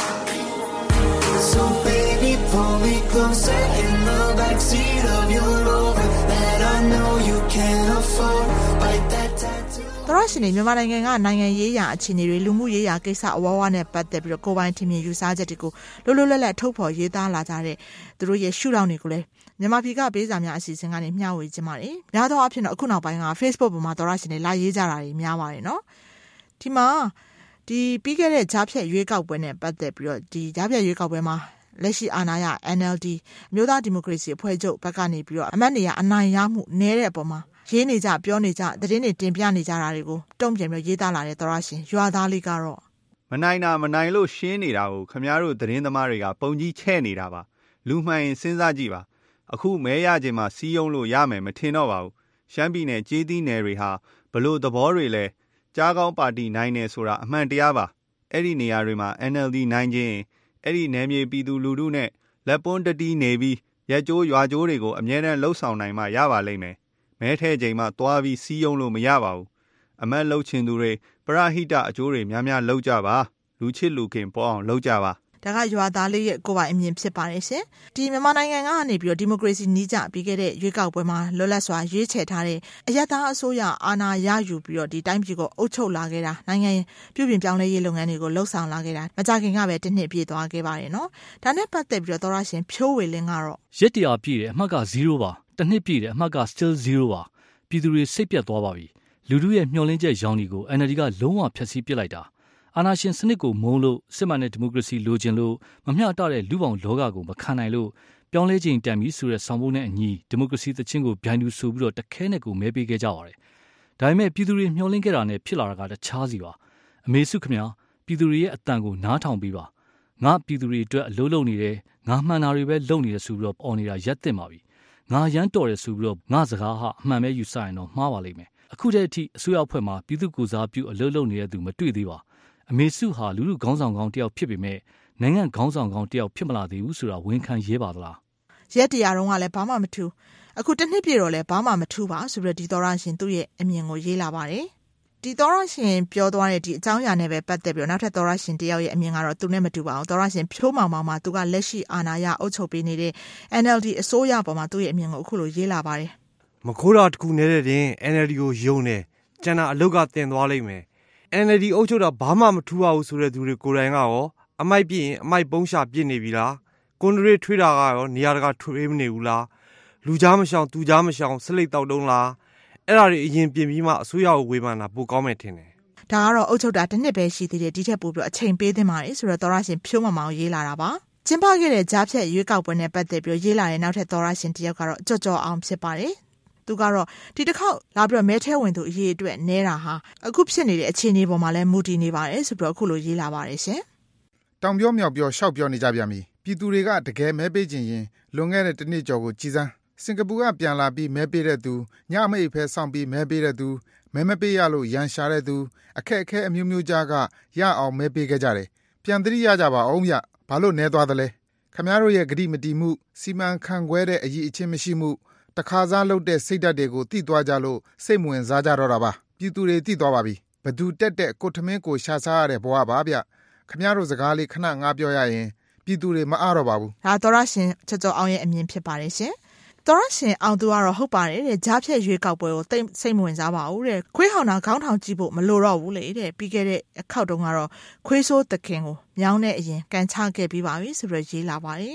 So baby, pull me closer in the backseat of your Rover that I know you can't afford. Bite that tattoo. သောရရှင်တွေမြန်မာနိုင်ငံကနိုင်ငံရေးရာအခြေအနေတွေလူမှုရေးရာကိစ္စအဝဝနဲ့ပတ်သက်ပြီးတော့ကိုယ်ပိုင်ထင်မြင်ယူဆချက်တွေကိုလွတ်လွတ်လပ်လပ်ထုတ်ဖော်ရေးသားလာကြတဲ့သူတို့ရဲ့ရှုထောင့်တွေကိုလည်းမြန်မာပြည်ကပေးစာများအစီအစဉ်ကနေမျှဝေခြင်းပါတယ်။များသောအားဖြင့်တော့အခုနောက်ပိုင်းက Facebook ပေါ်မှာသောရရှင်တွေလာရေးကြတာတွေများပါတယ်နော်။ဒီမှာဒီပြီးခဲ့တဲ့ကြားဖြတ်ရွေးကောက်ပွဲနဲ့ပတ်သက်ပြီးတော့ဒီကြားဖြတ်ရွေးကောက်ပွဲမှာလက်ရှိအာဏာရ N L D အမျိုးသားဒီမိုကရေစီအဖွဲ့ချုပ်ဘက်ကနေပြီးတော့အမတ်နေရအနိုင်ရမှုနည်းတဲ့အပေါ်မှာရေးနေကြပြောနေကြသတင်းတွေတင်ပြနေကြတာတွေကိုတုံ့ပြန်ပြီးရေးသားလာတဲ့သောရရှင်ရွာသားလေးကတော့မနိုင်တာမနိုင်လို့ရှင်းနေတာကိုခမည်းတော်သတင်းသမားတွေကပုံကြီးချဲ့နေတာပါလူမှန်ရင်စဉ်းစားကြည့်ပါအခုမဲရခြင်းမှာစီးယုံလို့ရမယ်မထင်တော့ပါဘူးရှမ်းပြည်နယ်ကြေးသီးနယ်တွေဟာဘလို့သဘောတွေလဲကြားကောင်းပါတီနိုင်နေဆိုတာအမှန်တရားပါအဲ့ဒီနေရာတွေမှာ N L D နိုင်ခြင်းအဲ့ဒီနယ်မြေပြည်သူလူထုနဲ့လက်ပွန်းတတီးနေပြီးရက်ကျိုးရွာကျိုးတွေကိုအမြဲတမ်းလှုပ်ဆောင်နိုင်မှရပါလိမ့်မယ်မဲထဲချိန်မှသွားပြီးစီးယုံလို့မရပါဘူးအမတ်လှုပ်ချင်သူတွေပရဟိတအကျိုးတွေများများလှုပ်ကြပါလူချစ်လူခင်ပေါ်အောင်လှုပ်ကြပါဒါကရွာသားလေးရဲ့ကိုယ်ပိုင်အမြင်ဖြစ်ပါတယ်ရှင်ဒီမြန်မာနိုင်ငံကနေပြီးတော့ဒီမိုကရေစီနီးကျပြီးခဲ့တဲ့ရွေးကောက်ပွဲမှာလွတ်လပ်စွာရွေးချယ်ထားတဲ့အယက်သားအစိုးရအာဏာရယူပြီးတော့ဒီတိုင်းပြည်ကိုအုပ်ချုပ်လာခဲ့တာနိုင်ငံပြုပြင်ပြောင်းလဲရေးလုပ်ငန်းတွေကိုလှုပ်ဆောင်လာခဲ့တာမကြခင်ကပဲတစ်နှစ်ပြည့်သွားခဲ့ပါတယ်နော်ဒါနဲ့ပတ်သက်ပြီးတော့သောရရှင်ဖြိုးဝေလင်းကတော့ရက်တရာပြည့်တယ်အမှတ်ကzeroပါတစ်နှစ်ပြည့်တယ်အမှတ်က still zero ပါပြည်သူတွေစိတ်ပြတ်သွားပါပြီလူထုရဲ့မျှော်လင့်ချက်ရောင်းဒီကို N L D ကလုံးဝဖျက်ဆီးပစ်လိုက်တာအာဏာရှင်စနစ်ကိုမုန်းလို့စစ်မှန်တဲ့ဒီမိုကရေစီလိုချင်လို့မမျှတတဲ့လူပောင်လောကကိုမခံနိုင်လို့ပြောင်းလဲခြင်းတန်ပြီးဆိုတဲ့ဆောင်ပုဒ်နဲ့အညီဒီမိုကရေစီသချင်းကိုဗျိုင်းတူဆိုပြီးတော့တခဲနဲ့ကိုမဲပေးခဲ့ကြပါတယ်။ဒါပေမဲ့ပြည်သူတွေမျှော်လင့်ခဲ့တာနဲ့ဖြစ်လာတာကတခြားစီပါ။အမေစုခမပြည်သူတွေရဲ့အတန်ကိုနားထောင်ပြီးပါ။ငါပြည်သူတွေအတွက်အလို့လုံနေတယ်ငါမှန်တာတွေပဲလုံနေတယ်ဆိုပြီးတော့အော်နေတာရက်တင်ပါပြီ။ငါရမ်းတော်တယ်ဆိုပြီးတော့ငါစကားဟာအမှန်ပဲယူဆရင်တော့မှားပါလိမ့်မယ်။အခုတည်းအထိအစိုးရအဖွဲ့မှာပြည်သူကိုစားပြုအလို့လုံနေတဲ့သူမတွေ့သေးပါ။အမေစုဟာလူလူခေါင်းဆောင်ကောင်းတယောက်ဖြစ်ပေမဲ့နိုင်ငံခေါင်းဆောင်ကောင်းတယောက်ဖြစ်မလာသေးဘူးဆိုတာဝန်ခံရဲပါသလားရက်တရာတော့ကလည်းဘာမှမထူးအခုတစ်နှစ်ပြည့်တော့လည်းဘာမှမထူးပါဆိုပြီးဒီသောရရှင်သူ့ရဲ့အမြင်ကိုရေးလာပါတယ်ဒီသောရရှင်ပြောသွားတဲ့ဒီအကြောင်းအရာနဲ့ပဲပတ်သက်ပြီးနောက်ထပ်သောရရှင်တယောက်ရဲ့အမြင်ကတော့သူနဲ့မတူပါဘူးသောရရှင်ဖြိုးမောင်မောင်မှာသူကလက်ရှိအာဏာရအုပ်ချုပ်ပေးနေတဲ့ N L D အစိုးရပေါ်မှာသူ့ရဲ့အမြင်ကိုအခုလိုရေးလာပါတယ်မခိုးတာတခုနေတဲ့တင် N L D ကိုယုံတယ်ကျန်တာအလုတ်ကတင်သွားလိမ့်မယ်N L D အုပ်ချုပ်တာဘာမှမထူးပါဘူးဆိုတဲ့သူတွေကိုယ်တိုင်ကရောအမိုက်ပြည့်ရင်အမိုက်ပုံးရှာပြစ်နေပြီလားကွန်ဒရီထွေးတာကရောနေရာတကာထွေးမနေဘူးလားလူကြားမရှောင်သူကြားမရှောင်စလိတ်တောက်တုံးလားအဲ့ဒါတွေအရင်ပြင်ပြီးမှအစိုးရကိုဝေဖန်တာပိုကောင်းမယ်ထင်တယ်ဒါကတော့အုပ်ချုပ်တာတစ်နှစ်ပဲရှိသေးတယ်ဒီထက်ပိုပြီးအချိန်ပေးသင့်ပါတယ်ဆိုတော့သောရရှင်ဖြိုးမမောင်ရေးလာတာပါကျင်းပခဲ့တဲ့ကြားဖြတ်ရွေးကောက်ပွဲနဲ့ပတ်သက်ပြီးရေးလာတဲ့နောက်ထပ်သောရရှင်တယောက်ကတော့ကြော့ကြော့အောင်ဖြစ်ပါတယ်သူကတော့ဒီတစ်ခေါက်လာပြီးတော့မဲထဲဝင်သူအရေးအတွက်နဲတာဟာအခုဖြစ်နေတဲ့အခြေအနေပေါ်မှာလည်းမူတည်နေပါတယ်ဆိုပြီးတော့အခုလိုရေးလာပါတယ်ရှင်တောင်ပြောမြောက်ပြောရှောက်ပြောနေကြပြန်ပြီပြည်သူတွေကတကယ်မဲပေးခြင်းရင်လွန်ခဲ့တဲ့တစ်နှစ်ကျော်ကိုကြည်စမ်းစင်ကာပူကပြန်လာပြီးမဲပေးတဲ့သူညမိတ်ဖဲစောင့်ပြီးမဲပေးတဲ့သူမဲမပေးရလို့ရန်ရှာတဲ့သူအခက်အခဲအမျိုးမျိုးကြားကရအောင်မဲပေးခဲ့ကြတယ်ပြန်သတိရကြပါအောင်ဗျဘာလို့နဲသွားသလဲခမရတို့ရဲ့ဂတိမတီမှုစီမံခန့်ခွဲတဲ့အရေးအချင်းမရှိမှုတခါစားလုပ်တဲ့စိတ်ဓာတ်တွေကိုတိသွားကြလို့စိတ်မဝင်စားကြတော့တာပါပြည်သူတွေတိသွားပါပြီဘသူတက်တဲ့ကိုထမင်းကိုရှာစားရတဲ့ဘဝပါဗျခမရတို့စကားလေးခဏငါပြောရရင်ပြည်သူတွေမအားတော့ပါဘူးဒါသောရရှင်ချောချောအောင်ရဲ့အမြင်ဖြစ်ပါတယ်ရှင်သောရရှင်အောင်သူကတော့ဟုတ်ပါတယ်တဲ့ကြားဖြတ်ရွေးကောက်ပွဲကိုတိတ်စိတ်မဝင်စားပါဘူးတဲ့ခွေးဟောင်တာခေါင်းထောင်ကြည့်ဖို့မလိုတော့ဘူးလေတဲ့ပြီးခဲ့တဲ့အခောက်တုန်းကတော့ခွေးဆိုးတခင်ကိုမြောင်းတဲ့အရင်ကန်ချခဲ့ပြီးပါပြီဆိုပြီးရေးလာပါတယ်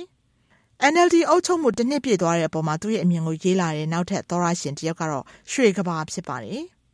N L D အုပ်ချုပ်မှုတစ်နှစ်ပြည့်သွားတဲ့အပေါ်မှာသူ့ရဲ့အမြင်ကိုရေးလာတဲ့နောက်ထပ်သောရရှင်တယောက်ကတော့ရွှေကဘာဖြစ်ပါတယ်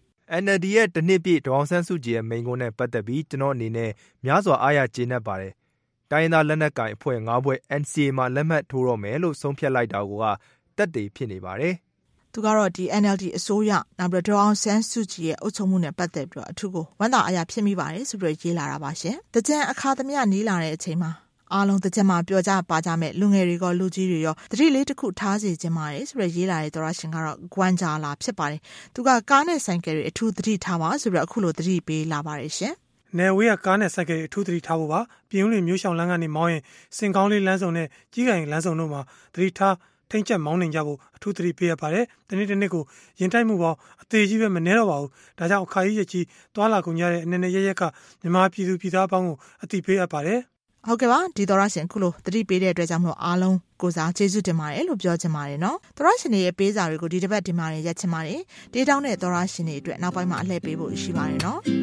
N L D ရဲ့တစ်နှစ်ပြည့်ဒေါအောင်ဆန်းစုကြည်ရဲ့မိန့်ခွန်းနဲ့ပတ်သက်ပြီးကျွန်တော်အနေနဲ့များစွာအားရကျေနပ်ပါတယ်တိုင်းသားလက်နက်ကိုင်အဖွဲ့၅ဘွဲ့ N C A မှာလက်မှတ်ထိုးတော့မယ်လို့ဆုံးဖြတ်လိုက်တာကတက်တည်ဖြစ်နေပါတယ်သူကတော့ဒီ N L D အစိုးရနောက်ပြီးတော့ဒေါအောင်ဆန်းစုကြည်ရဲ့အုပ်ချုပ်မှုနဲ့ပတ်သက်ပြီးတော့အထူးကိုဝန်တာအရာဖြစ်မိပါတယ်ဆိုပြီးရေးလာတာပါရှင်။တကြံအခါသမယနီးလာတဲ့အချိန်မှာအားလုံးတကြံမှာပြောကြပါကြမဲ့လူငယ်တွေကလူကြီးတွေရောတတိလေးတစ်ခုထားစီခြင်းပါတယ်ဆိုပြီးရေးလာတဲ့သောရရှင်ကတော့ဂွမ်ဂျာလာဖြစ်ပါတယ်။သူကကားနဲ့ဆိုင်ကယ်တွေအထူးတတိထားပါဆိုပြီးအခုလိုတတိပေးလာပါတယ်ရှင်။နယ်ဝေးကကားနဲ့ဆိုင်ကယ်အထူးတတိထားဖို့ပါပြည်ဦးလွင်မျိုးရှောင်းလမ်းကနေမောင်းရင်စင်ကောင်းလေးလမ်းစုံနဲ့ကြီးကင်လမ်းစုံတို့မှာတတိထားထိမ့်ချက်မောင်းနေကြဖို့အထူးသတိပေးရပါတယ်။ဒီနေ့ဒီနေ့ကိုရင်တိုက်မှုပေါင်းအသေးကြီးပဲမနှဲတော့ပါဘူး။ဒါကြောင့်အခါကြီးရကြီးသွာလာကုန်ကြတဲ့အနေနဲ့ရရက်ကမြန်မာပြည်သူပြည်သားအပေါင်းကိုအသိပေးအပ်ပါတယ်။ဟုတ်ကဲ့ပါဒီသောရရှင်ခုလိုသတိပေးတဲ့အတွက်ကြောင့်မလို့အားလုံးကိုစားကျေးဇူးတင်ပါတယ်လို့ပြောချင်ပါတယ်နော်။သောရရှင်ရဲ့ပေးစာတွေကိုဒီတစ်ပတ်ဒီမှာရက်ချင်ပါတယ်။တေးတောင်းတဲ့သောရရှင်တွေအတွက်နောက်ပိုင်းမှာအလှည့်ပေးဖို့ရှိပါတယ်နော်။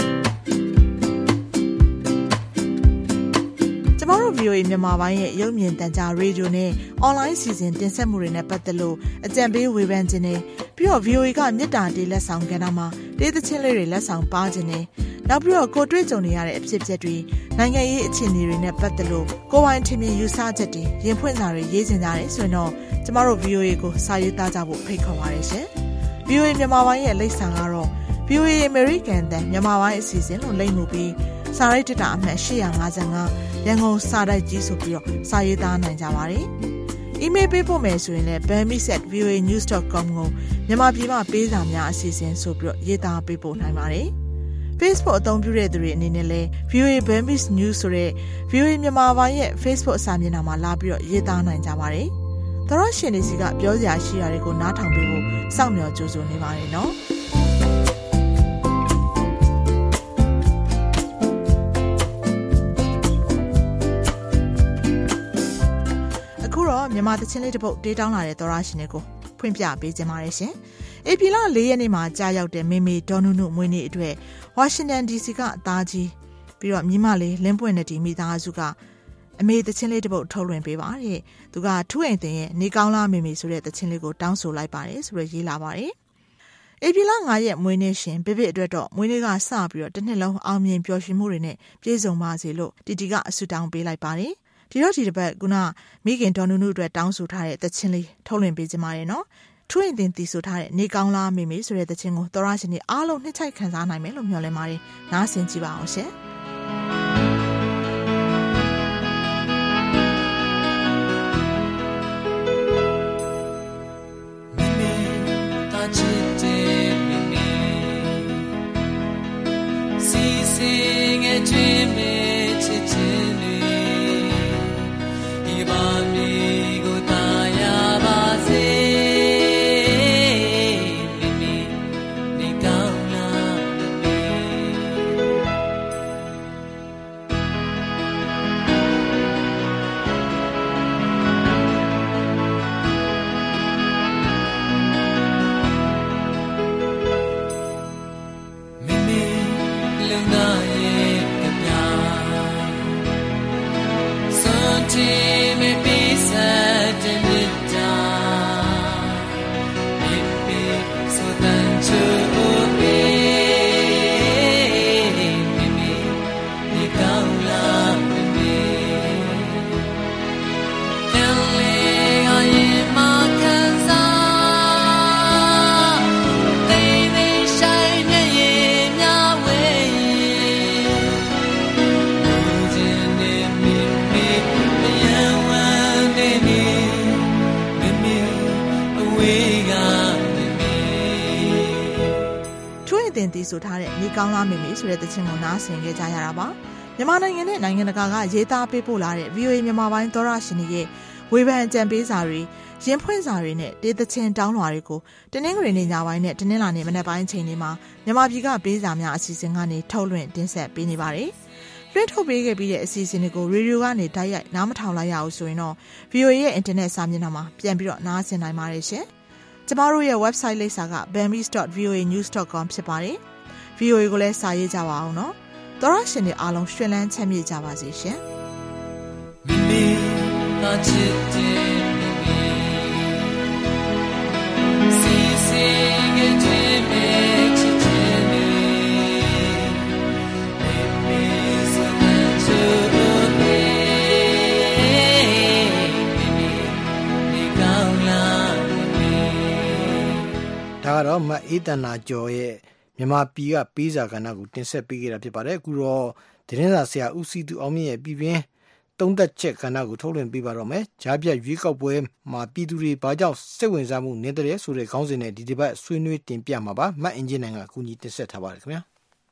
ကျမတို့ V O A မြန်မာပိုင်းရဲ့ရုပ်မြင်သံကြားရေဒီယိုနဲ့ online စီစဉ်တင်ဆက်မှုတွေနဲ့ပတ်သက်လို့အကြံပေးဝေဖန်ခြင်းနဲ့ပြီးတော့ V O A ကမြစ်တာတေးလက်ဆောင်ကဏ္ဍမှာတေးသချင်းလေးတွေလက်ဆောင်ပါခြင်းနဲ့နောက်ပြီးတော့ကိုတွေ့ကြုံနေရတဲ့အဖြစ်အပျက်တွေနိုင်ငံရေးအခြေအနေတွေနဲ့ပတ်သက်လို့ကိုယ်ပိုင်ထင်မြင်ယူဆချက်တွေရင်ဖွင့်စာတွေရေးစင်ကြတယ်ဆိုရင်တော့ကျမတို့ V O A ကိုစာရေးသားကြဖို့ဖိတ်ခေါ်ပါတယ်ရှင်။ V O A မြန်မာပိုင်းရဲ့လိပ်စာကတော့ V O A American တန်မြန်မာပိုင်းအစီအစဉ်လို့လိမ့်မှုပြီးစာရိုက်တက်တာအမှတ်၈၅၅ရန်ကုန်စာတိုက်ကြီးဆိုပြီးတော့စာရေးသားနိုင်ကြပါတယ်။ email ပေးဖို့မယ်ဆိုရင်လည်း burmese at v o a news dot com ကိုမြန်မာပြည်မှာပေးစာများအစီအစဉ်ဆိုပြီးတော့ရေးသားပေးပို့နိုင်ပါတယ်။ Facebook အသုံးပြုတဲ့သူတွေအနေနဲ့လည်း V O A Burmese News ဆိုတဲ့ V O A မြန်မာပိုင်းရဲ့ Facebook စာမျက်နှာမှာလာပြီးတော့ရေးသားနိုင်ကြပါတယ်။သောရရှင်တွေစီကပြောစရာရှိတာတွေကိုနားထောင်ပေးဖို့စောင့်မျှော်ကြိုးဆိုနေပါတယ်နော်။မြန်မာသချင်းလေးတစ်ပုတ်တေးတောင်းလာတဲ့သောရရှင်တွေကိုဖွင့်ပြပေးခြင်းပါတယ်ရှင်။ဧပြီလ၄ရက်နေ့မှာကြာရောက်တဲ့မေမေဒေါ်နုနုမွေးနေ့အတွက်ဝါရှင်တန် ဒီစီကအသားကြီးပြီးတော့မြမလေးလင်းပွင့်တဲ့ဒီမိသားစုကအမေသချင်းလေးတစ်ပုတ်ထုတ်လွှင့်ပေးပါတဲ့။သူကထူးအိမ်တင်ရဲ့နေကောင်းလားမေမေဆိုတဲ့သချင်းလေးကိုတောင်းဆိုလိုက်ပါတယ်ဆိုပြီးရေးလာပါတယ်။ဧပြီလ၅ရက်မွေးနေ့ရှင်ဘစ်ဘစ်အတွက်တော့မွေးနေ့ကစပြီးတော့တစ်နှစ်လုံးအောင်မြင်ပျော်ရွှင်မှုတွေနဲ့ပြည့်စုံပါစေလို့တီတီကအဆုတောင်းပေးလိုက်ပါတယ်။ဒီတော့ဒီတစ်ပတ်ခုနမိခင်ဒေါ်နုနုအတွက်တောင်းဆိုထားတဲ့သချင်းလေးထုတ်လွှင့်ပေးကြပါရနော်။ထူးရင်တင်တီဆိုထားတဲ့နေကောင်းလားမေမေဆိုတဲ့သချင်းကိုသောရရှင်တွေအားလုံးနှစ်ချိုက်ခံစားနိုင်မယ်လို့မျှော်လင့်ပါတယ်။နားဆင်ကြည့်ပါအောင်ရှင်။ဆိုထားတဲ့နေကောင်းလားမေမေဆိုတဲ့သချင်းကိုနားဆင်ခဲ့ကြရတာပါမြန်မာနိုင်ငံနဲ့နိုင်ငံတကာကရေးသားပေးပို့လာတဲ့ V O A မြန်မာပိုင်းသောရရှင်တွေရဲ့ဝေဖန်အကြံပေးစာတွေရင်ဖွင့်စာတွေနဲ့တေးသချင်းတောင်းလွှာတွေကိုတနင်္ဂနွေနေ့ညပိုင်းနဲ့တနင်္လာနေ့မနက်ပိုင်းချိန်တွေမှာမြန်မာပြည်ကပေးစာများအစီအစဉ်ကနေထုတ်လွှင့်တင်ဆက်ပေးနေပါတယ်လွှင့်ထုတ်ပေးခဲ့ပြီးတဲ့အစီအစဉ်တွေကိုရေဒီယိုကနေတိုက်ရိုက်နားမထောင်လိုက်ရအောင်ဆိုရင်တော့ V O A ရဲ့အင်တာနက်စာမျက်နှာမှာပြန်ပြီးတော့နားဆင်နိုင်ပါတယ်ရှင်ကျမတို့ရဲ့ website လိပ်စာက burmese dot v o a news dot com ဖြစ်ပါတယ်V O A ကိုလည်းစာရေးကြပါအောင်နော်သောရရှင်တွေအားလုံးရှင်လန်းချမ်းမြေ့ကြပါစေရှင်မိမိသာချစ်တဲ့မိမိစီစီငယ်ချစ်မေချစ်ချင်နေမိမိစတဲ့ချစ်နေမိမိဒီကောင်းလားမိမိကတော့မအေးတနာကျော်ရဲ့မြန်မာပြည်ကပေးစာကဏ္ဍကိုတင်ဆက်ပေးခဲ့တာဖြစ်ပါတယ်အခုတော့သတင်းစာဆရာဦးစီသူအောင်မြင့်ရဲ့ပြည်တွင်းသုံးသက်ချက်ကဏ္ဍကိုထုတ်လွှင့်ပေးပါတော့မယ်ကြားပြရွေးကောက်ပွဲမှာပြည်သူတွေဘာကြောင့်စိတ်ဝင်စားမှုနည်းတဲ့ဆိုတဲ့ခေါင်းစဉ်နဲ့ဒီဒီဘက်ဆွေးနွေးတင်ပြမှာပါမတ်အင်ဂျင်နိုင်ကအကူအညီတင်ဆက်ထားပါတယ်ခင်ဗျာ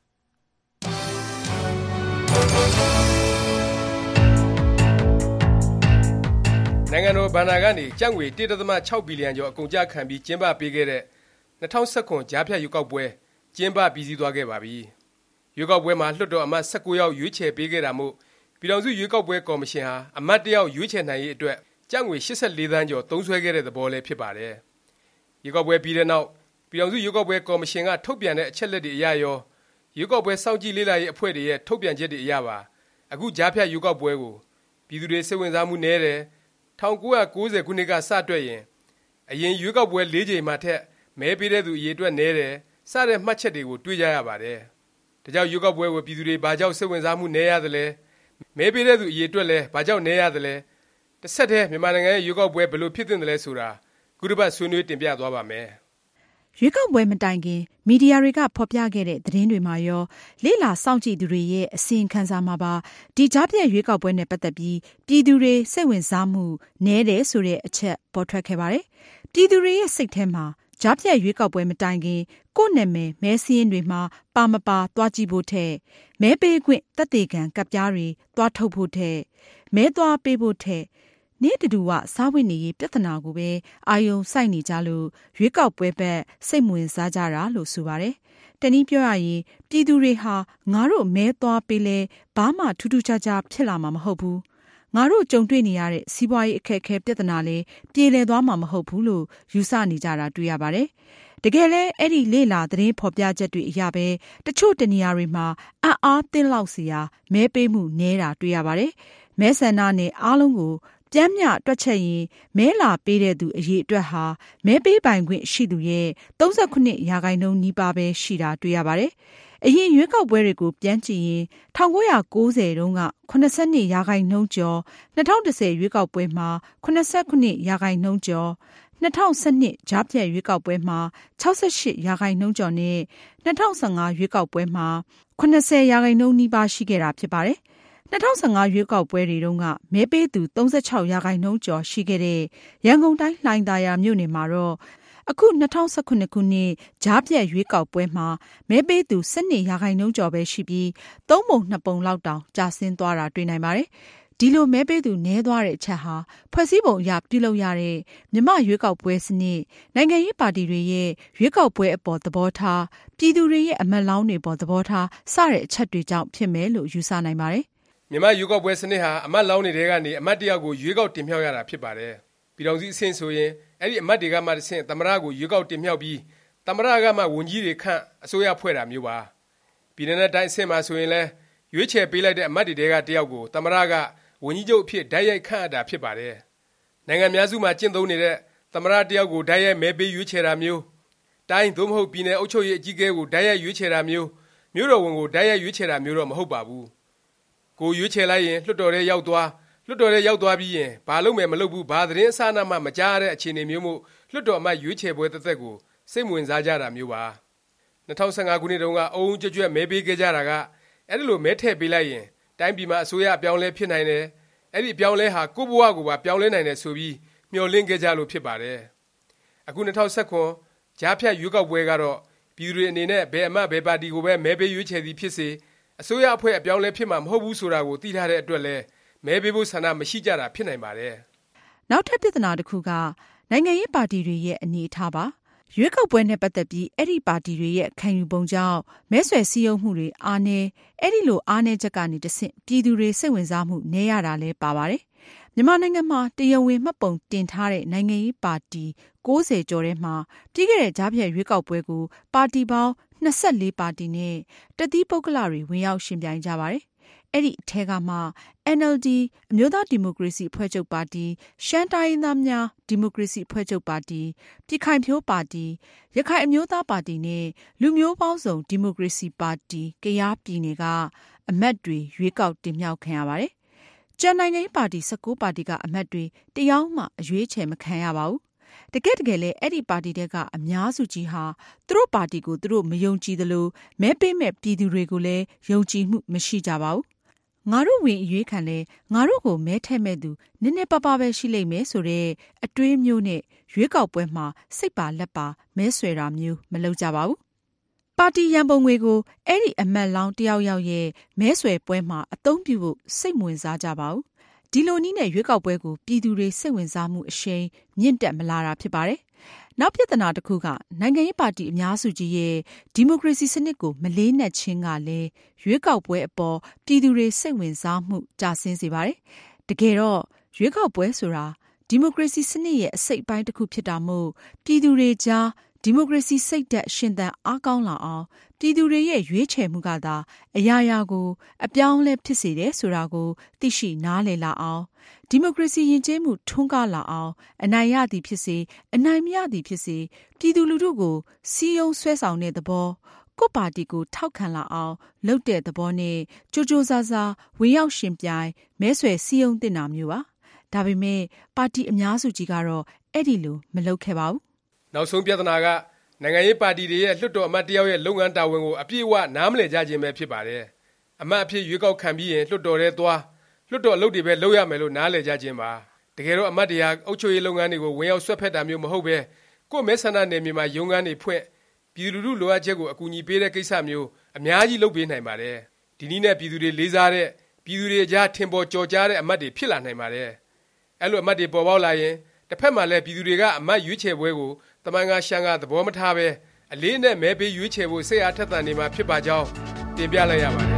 နိုင်ငံတော်ဘဏ္ဍာကနေကျပ်ငွေ တစ်ဒသမခြောက် ဘီလီယံကျော်အကုန်အကျခံပြီးကျင်းပပေးခဲ့တဲ့၂၀၁၇ကြားဖြတ်ရွေးကောက်ပွဲကျင်းပပြီးစီးသွားခဲ့ပါပြီ။ရွေးကောက်ပွဲမှာလွှတ်တော်အမတ်၁၉ယောက်ရွေးချယ်ပေးခဲ့တာမို့ပြည်ထောင်စုရွေးကောက်ပွဲကော်မရှင်ဟာအမတ်တစ်ယောက်ရွေးချယ်နိုင်ရေးအတွက်ကျပ်ငွေ၈၄သန်းကျော်သုံးစွဲခဲ့တဲ့သဘောလည်းဖြစ်ပါတယ်။ရွေးကောက်ပွဲပြီးတဲ့နောက်ပြည်ထောင်စုရွေးကောက်ပွဲကော်မရှင်ကထုတ်ပြန်တဲ့အချက်လက်တွေအရရောရွေးကောက်ပွဲစောင့်ကြည့်လေ့လာရေးအဖွဲ့တွေရဲ့ထုတ်ပြန်ချက်တွေအရပါအခုကြားဖြတ်ရွေးကောက်ပွဲကိုပြည်သူတွေစိတ်ဝင်စားမှုနည်းတယ်၁၉၉၀ခုနှစ်ကစတွက်ရင်အရင်ရွေးကောက်ပွဲ၄ကြိမ်မှထက်မဲပေးတဲ့သူအရေအတွက်နည်းတယ်စတဲ့မှတ်ချက်တွေကိုတွေ့ကြရပါတယ်။ဒါကြောင့်ရွေးကောက်ပွဲကိုပြည်သူတွေဘာကြောင့်စိတ်ဝင်စားမှုနည်းရသလဲမဲပေးတဲ့သူအရေအတွက်လည်းဘာကြောင့်နည်းရသလဲတစ်ဆက်တည်းမြန်မာနိုင်ငံရဲ့ရွေးကောက်ပွဲဘယ်လိုဖြစ်သင့်တယ်လဲဆိုတာခုတစ်ပတ်ဆွေးနွေးတင်ပြသွားပါမယ်။ရွေးကောက်ပွဲမတိုင်ခင်မီဒီယာတွေကဖော်ပြခဲ့တဲ့သတင်းတွေမှာရောလေ့လာစောင့်ကြည့်သူတွေရဲ့အစီရင်ခံစာမှာပါဒီကြားဖြတ်ရွေးကောက်ပွဲနဲ့ပတ်သက်ပြီးပြည်သူတွေစိတ်ဝင်စားမှုနည်းတယ်ဆိုတဲ့အချက်ပေါ်ထွက်ခဲ့ပါတယ်။ပြည်သူတွေရဲ့စိတ်ထဲမှာကြားဖြတ်ရွေးကောက်ပွဲမတိုင်ခင်ကိုယ့်နာမည်မဲစည်းရင်းတွေမှာပါမပါသွားကြည့်ဖို့ထက်မဲပေးခွင့်သက်သေခံကပ်ပြားတွေသွားထုတ်ဖို့ထက်မဲသွားပေးဖို့ထက်နေ့တူဝစားဝတ်နေရေးပြဿနာကိုပဲအာယုံစိုက်နေကြလို့ရွေးကောက်ပွဲဘက်စိတ်ဝင်စားကြတာလို့ဆိုပါတယ်။တနည်းပြောရရင်ပြည်သူတွေဟာငါတို့မဲသွားပေးလဲဘာမှထူးထူးခြားခြားဖြစ်လာမှာမဟုတ်ဘူး။ငါတို့ကြုံတွေ့နေရတဲ့စီးပွားရေးအခက်အခဲပြဿနာလည်းပြေလည်သွားမှာမဟုတ်ဘူးလို့ယူဆနေကြတာတွေ့ရပါတယ်။တကယ်လဲအဲ့ဒီလေလာသတင်းဖော်ပြချက်တွေအရပဲတချို့တနေရာတွေမှာအံ့အားသင့်လောက်စရာမဲပေးမှုနည်းတာတွေ့ရပါတယ်။မဲဆန္ဒနဲ့အားလုံးကိုပြမ်းမြတွက်ချက်ရင်မဲလာပေးတဲ့သူအရေအတွက်ဟာမဲပေးပိုင်ခွင့်ရှိသူရဲ့၃၉ရာခိုင်နှုန်းနီးပါးပဲရှိတာတွေ့ရပါတယ်။အရင်ရွေးကောက်ပွဲတွေကိုပြန်ကြည့်ရင်၁၉၉၀တုန်းက၇၂ရာခိုင်နှုန်းကျော်၂၀၁၀ရွေးကောက်ပွဲမှာ၈၉ရာခိုင်နှုန်းကျော်၂၀၁၂ကြားဖြတ်ရွေးကောက်ပွဲမှာ၆၈ရာခိုင်နှုန်းကျော်နဲ့၂၀၁၅ရွေးကောက်ပွဲမှာ၈၀ရာခိုင်နှုန်းနီးပါးရှိခဲ့တာဖြစ်ပါတယ်။၂၀၁၅ရွေးကောက်ပွဲတွေတုန်းကမဲပေးသူ၃၆ရာခိုင်နှုန်းကျော်ရှိခဲ့တဲ့ရန်ကုန်တိုင်းလှိုင်သာယာမြို့နယ်မှာတော့အခု၂၀၁၇ခုနှစ်ကြားဖြတ်ရွေးကောက်ပွဲမှာမဲပေးသူ၁၂ရာခိုင်နှုန်းကျော်ပဲရှိပြီးသုံးပုံနှစ်ပုံလောက်တောင်ကျဆင်းသွားတာတွေ့နိုင်ပါတယ်။ဒီလိုမဲပေးသူနည်းသွားတဲ့အချက်ဟာဖွဲ့စည်းပုံအရပြုလုပ်ရတဲ့မြန်မာရွေးကောက်ပွဲစနစ်နိုင်ငံရေးပါတီတွေရဲ့ရွေးကောက်ပွဲအပေါ်သဘောထားပြည်သူတွေရဲ့အမတ်လောင်းတွေပေါ်သဘောထားစတဲ့အချက်တွေကြောင့်ဖြစ်မယ်လို့ယူဆနိုင်ပါတယ်။မြန်မာရွေးကောက်ပွဲစနစ်ဟာအမတ်လောင်းတွေထဲကနေအမတ်တယောက်ကိုရွေးကောက်တင်မြှောက်ရတာဖြစ်ပါတယ်။ပြည်ထောင်စုအဆင့်ဆိုရင်အဲ့ဒီအမတ်တွေကမှတစ်ဆင့်သမ္မတကိုရွေးကောက်တင်မြှောက်ပြီးသမ္မတကမှဝန်ကြီးတွေခန့်အစိုးရဖွဲ့တာမျိုးပါ။ပြည်내တိုင်းအဆင့်မှာဆိုရင်လည်းရွေးချယ်ပေးလိုက်တဲ့အမတ်တွေထဲကတယောက်ကိုသမ္မတကဝန်ကြီးချုပ်အဖြစ်ဓာတ်ရိုက်ခန့်အပ်တာဖြစ်ပါတယ်။နိုင်ငံများစုမှာကျင့်သုံးနေတဲ့သမ္မတတယောက်ကိုဓာတ်ရိုက်မဲပေးရွေးချယ်တာမျိုးတိုင်းသို့မဟုတ်ပြည်내အုပ်ချုပ်ရေးအကြီးအကဲကိုဓာတ်ရိုက်ရွေးချယ်တာမျိုးမြို့တော်ဝန်ကိုဓာတ်ရိုက်ရွေးချယ်တာမျိုးတော့မဟုတ်ပါဘူး။ကိုရွေးချယ်လိုက်ရင်လွှတ်တော်ထဲရောက်သွားလွှတ်တော်ထဲရောက်သွားပြီးရင်ဘာလုပ်မယ်မလုပ်ဘူးဘာသတင်းအစအနမှမကြားရတဲ့အခြေအနေမျိုးမို့လွှတ်တော်အမတ်ရွေးချယ်ပွဲသက်သက်ကိုစိတ်ဝင်စားကြတာမျိုးပါ၂၀၁၅ခုနှစ်တုန်းကအုံကြွကြွမဲပေးခဲ့ကြတာကအဲ့ဒီလိုမဲထည့်ပေးလိုက်ရင်တိုင်းပြည်မှာအစိုးရအပြောင်းလဲဖြစ်နိုင်တယ်အဲ့ဒီအပြောင်းလဲဟာကိုယ့်ဘဝကိုပါပြောင်းလဲနိုင်တယ်ဆိုပြီးမျှော်လင့်ခဲ့ကြလို့ဖြစ်ပါတယ်အခု၂၀၁၇ကြားဖြတ်ရွေးကောက်ပွဲကတော့ပြည်သူတွေအနေနဲ့ဘယ်အမတ်ဘယ်ပါတီကိုပဲမဲပေးရွေးချယ်သည်ဖြစ်စေအစိုးရအဖွဲ့အပြောင်းလဲဖြစ်မှာမဟုတ်ဘူးဆိုတာကိုသိထားတဲ့အတွက်လဲမဲပေးဖို့ဆန္ဒမရှိကြတာဖြစ်နိုင်ပါတယ်။နောက်ထပ်ပြဿနာတစ်ခုကနိုင်ငံရေးပါတီတွေရဲ့အနေအထားပါ။ရွေးကောက်ပွဲနဲ့ပတ်သက်ပြီးအဲ့ဒီပါတီတွေရဲ့ခံယူပုံကြောင့်မဲဆွယ်စည်းရုံးမှုတွေအားနည်းအဲ့ဒီလိုအားနည်းချက်ကနေတဆင့်ပြည်သူတွေစိတ်ဝင်စားမှုနည်းရတာလဲပါပါတယ်။မြန်မာနိုင်ငံမှာတရားဝင်မှတ်ပုံတင်ထားတဲ့နိုင်ငံရေးပါတီ၉၀ကျော်ထဲမှာပြီးခဲ့တဲ့ကြားဖြတ်ရွေးကောက်ပွဲကိုပါတီပေါင်း၂၄ပါတီနဲ့တသီးပုဂ္ဂလတွေဝင်ရောက်ရှင်ပြိုင်ကြပါတယ်။အဲ့ဒီအထက်ကမှ အန် အယ်လ် ဒီ အမျိုးသားဒီမိုကရေစီအဖွဲ့ချုပ်ပါတီရှမ်းတိုင်းရင်းသားများဒီမိုကရေစီအဖွဲ့ချုပ်ပါတီပြည်ခိုင်ဖြိုးပါတီရခိုင်အမျိုးသားပါတီနဲ့လူမျိုးပေါင်းစုံဒီမိုကရေစီပါတီကယားပြည်နယ်ကအမတ်တွေရွေးကောက်တင်မြှောက်ခံရပါတယ်။ကျန်နိုင်ငံရေးပါတီ၁၉ပါတီကအမတ်တွေတယောက်မှအရွေးချယ်မခံရပါဘူးတကယ်တကယ်လဲအဲ့ဒီပါတီတွေကအများစုကြီးဟာသူတို့ပါတီကိုသူတို့မယုံကြည်သလိုမဲပေးမဲ့ပြည်သူတွေကိုလည်းယုံကြည်မှုမရှိကြပါဘူးငါတို့ဝင်အရွေးခံလဲငါတို့ကိုမဲထည့်မဲ့သူနည်းနည်းပါးပါးပဲရှိလိမ့်မယ်ဆိုတော့အတွေးမျိုးနဲ့ရွေးကောက်ပွဲမှာစိတ်ပါလက်ပါမဲဆွဲတာမျိုးမလုပ်ကြပါဘူးပါတီရန်ပုံငွေကိုအဲ့ဒီအမတ်လောင်းတယောက်ယောက်ရဲ့မဲဆွယ်ပွဲမှာအသုံးပြုဖို့စိတ်ဝင်စားကြပါဘူးဒီလိုနည်းနဲ့ရွေးကောက်ပွဲကိုပြည်သူတွေစိတ်ဝင်စားမှုအရှိန်မြင့်တက်မလာတာဖြစ်ပါတယ်နောက်ပြဿနာတစ်ခုကနိုင်ငံရေးပါတီအများစုကြီးရဲ့ဒီမိုကရေစီစနစ်ကိုမလေးနက်ခြင်းကလည်းရွေးကောက်ပွဲအပေါ်ပြည်သူတွေစိတ်ဝင်စားမှုကျဆင်းစေပါတယ်တကယ်တော့ရွေးကောက်ပွဲဆိုတာဒီမိုကရေစီစနစ်ရဲ့အစိတ်အပိုင်းတစ်ခုဖြစ်တာမို့ပြည်သူတွေကြားဒီမိုကရေစီစိတ်ဓာတ်ရှင်သန်အားကောင်းလာအောင်ပြည်သူတွေရဲ့ရွေးချယ်မှုကသာအရာရာကိုအပြောင်းလဲဖြစ်စေတယ်ဆိုတာကိုသိရှိနားလည်လာအောင်ဒီမိုကရေစီယဉ်ကျေးမှုထွန်းကားလာအောင်အနိုင်ရသည်ဖြစ်စေအနိုင်မရသည်ဖြစ်စေပြည်သူလူထုကိုစီယုံဆွဲဆောင်တဲ့သဘောကိုပါတီကိုထောက်ခံလာအောင်လုပ်တဲ့သဘောနဲ့ကြိုးကြိုးစားစားဝင်ရောက်ရှင်ပြိုင်မဲဆွယ်စီယုံတင်တာမျိုးပါဒါပေမဲ့ပါတီအများစုကြီးကတော့အဲ့ဒီလိုမလုပ်ခဲ့ပါဘူးနောက်ဆုံးပြဿနာကနိုင်ငံရေးပါတီတွေရဲ့လွှတ်တော်အမတ်တယောက်ရဲ့လုပ်ငန်းတာဝန်ကိုအပြည့်အဝနားမလည်ကြခြင်းပဲဖြစ်ပါတယ်အမတ်အဖြစ်ရွေးကောက်ခံပြီးရင်လွှတ်တော်ထဲသွားလွှတ်တော်အလုပ်တွေပဲလုပ်ရမယ်လို့နားလည်ကြခြင်းပါတကယ်တော့အမတ်တွေဟာအုပ်ချုပ်ရေးလုပ်ငန်းတွေကိုဝင်ရောက်ဆွတ်ဖက်တာမျိုးမဟုတ်ပဲကိုယ့်မဲဆန္ဒနယ်မြေမှာရုံးခန်းတွေဖွင့်ပြည်သူလူထုလိုအပ်ချက်ကိုအကူအညီပေးတဲ့ကိစ္စမျိုးအများကြီးလုပ်ပေးနိုင်ပါတယ်ဒီနည်းနဲ့ပြည်သူတွေလေးစားတဲ့ပြည်သူတွေအကြားထင်ပေါ်ကြော်ကြားတဲ့အမတ်တွေဖြစ်လာနိုင်ပါတယ်အဲ့လိုအမတ်တွေပေါ်ပေါက်လာရင်တစ်ဖက်မှာလည်းပြည်သူတွေကအမတ်ရွေးချယ်ပွဲကိုတမန်ကရှန်ကသဘောမထားပဲအလေးနဲ့မဲပေးရွေးချယ်ဖို့စိတ်အားထက်သန်နေမှာဖြစ်ပါကြောင်းတင်ပြလိုက်ရပါတယ်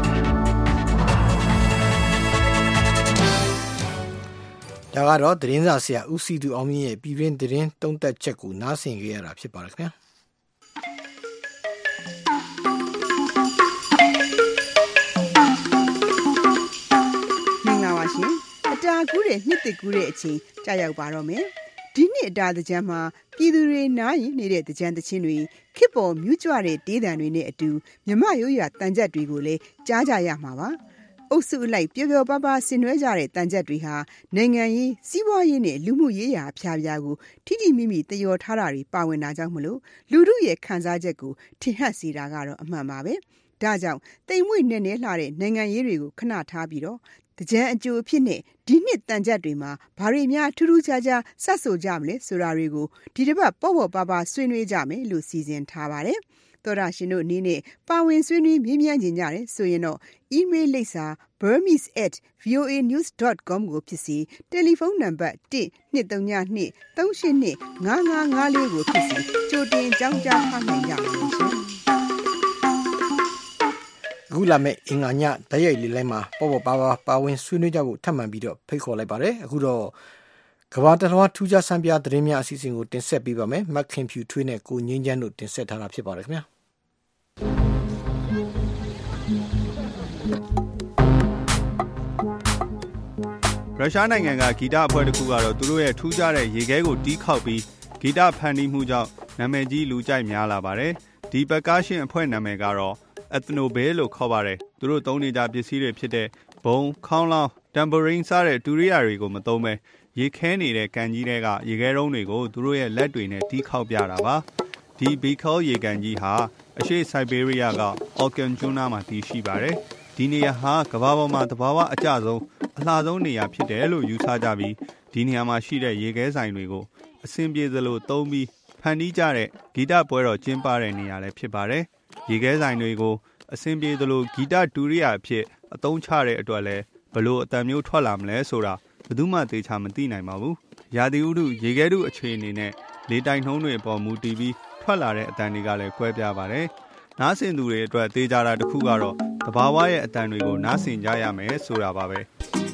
ဒါကတော့သတင်းစာဆရာဦးစီသူအောင်မြင့်ရဲ့ပြည်တွင်းသတင်းတုံးသက်ချက်ကိုနားဆင်ကြရတာဖြစ်ပါတယ်ခင်ဗျာမင်္ဂလာပါရှင်အတာကူးတဲ့နှစ်တကူးတဲ့အချိန်ကြာရောက်ပါတော့မယ်ဒီနှစ်အတာတကြံမှာပြည်သူတွေနားရင်နေတဲ့တကြံတချင်းတွေခေတ်ပေါ်မြူးကြွတဲ့တေးသံတွေနဲ့အတူမြမရိုးရာတန်ကြက်တွေကိုလည်းကြားကြရမှာပါအုပ်စုအလိုက်ပျော်ပျော်ပါးပါးဆင်နွှဲကြတဲ့တန်ကြက်တွေဟာနိုင်ငံရေးစီးပွားရေးနဲ့လူမှုရေးရာအဖြာဖြာကိုထိထိမိမိတယောထားတာတွေပါဝင်တာကြောင့်မလို့လူထုရဲ့ခံစားချက်ကိုထင်ဟပ်စေတာကတော့အမှန်ပါပဲဒါကြောင့်တိမ်မွေ့နဲ့နဲလှတဲ့နိုင်ငံရေးတွေကိုခဏထားပြီးတော့တကြံအကျိုးအဖြစ်နဲ့ဒီနှစ်တန်ကြက်တွေမှာဘာတွေများထူးထူးခြားခြားဆက်ဆိုကြမလဲဆိုတာတွေကိုဒီတစ်ပတ်ပေါ့ပေါ့ပါပါဆွေးနွေးကြမယ်လို့စီစဉ်ထားပါတယ်တော်ရရှင်တို့အနေနဲ့ပါဝင်ဆွေးနွေးမြင်းမြန်းကြကြတယ်ဆိုရင်တော့ email လိပ်စာ burmese at voa news dot com ကိုဖြစ်စီတယ်လီဖုန်းနံပါတ် one two three two three eight two five five fourကိုဖြစ်စီကြိုတင်ကြောင်းကြားထားနိုင်ကြပါမယ်ရှင်အခုလာမယ့်အင်္ဂါညဓာတ်ရိုက်လေးလိုက်မှာပေါ့ပေါ့ပါပါပါဝင်ဆွေးနွေးကြဖို့ထပ်မံပြီးတော့ဖိတ်ခေါ်လိုက်ပါတယ်အခုတော့ကမ္ဘာတလွှားထူးခြားဆန်းပြသတင်းများအစီအစဉ်ကိုတင်ဆက်ပေးပါမယ်မက်ခင်ဖြူထွေးနဲ့ကိုငင်းချမ်းတို့တင်ဆက်ထားတာဖြစ်ပါတယ်ခင်ဗျာရုရှားနိုင်ငံကဂီတအဖွဲ့တစ်ခုကတော့သူတို့ရဲ့ထူးခြားတဲ့ရေခဲကိုတီးခေါက်ပြီးဂီတဖန်တီးမှုကြောင့်နာမည်ကြီးလူကြိုက်များလာပါတယ်ဒီပကားရှင်အဖွဲ့နာမည်ကတော့ Ethnobel လို့ခေါ်ပါတယ်သူတို့သုံးနေကြပစ္စည်းတွေဖြစ်တဲ့ဘုံခေါင်းလောင်းတမ်ဘရင်းစတဲ့ဒူရိယာတွေကိုမသုံးပဲရေခဲနေတဲ့ကန်ကြီးတွေကရေခဲတုံးတွေကိုသူတို့ရဲ့လက်တွေနဲ့တီးခေါက်ပြတာပါဒီဘီခေါရေကန်ကြီးဟာအရှေ့ဆိုက်ဘေးရီးယားကအော်ကန်ကျွန်းနာမှာတည်ရှိပါတယ်ဒီနေရာဟာကမ္ဘာပေါ်မှာတဘာဝအကျဆုံးအလှဆုံးနေရာဖြစ်တယ်လို့ယူဆကြပြီးဒီနေရာမှာရှိတဲ့ရေခဲဆိုင်တွေကိုအဆင်ပြေသလိုသုံးပြီးဖန်တီးကြတဲ့ဂီတပွဲတော်ကျင်းပတဲ့နေရာလည်းဖြစ်ပါတယ်ရေခဲဆိုင်တွေကိုအဆင်ပြေသလိုဂီတဒူရိယာအဖြစ်အသုံးချတဲ့အတွက်လည်းဘလို့အတန်မျိုးထွက်လာမလဲဆိုတာဘယ်သူမှသေချာမသိနိုင်ပါဘူးရာသီဥတုရေခဲတုအခြေအနေနဲ့လေတိုက်နှုန်းတွေအပေါ်မူတည်ပြီးထွက်လာတဲ့အတန်တွေကလည်းကွဲပြားပါတယ်နားဆင်သူတွေအတွက်သေချာတာတစ်ခုကတော့တဘာဝရဲ့အတန်တွေကိုနားဆင်ကြရမယ်ဆိုတာပါပဲ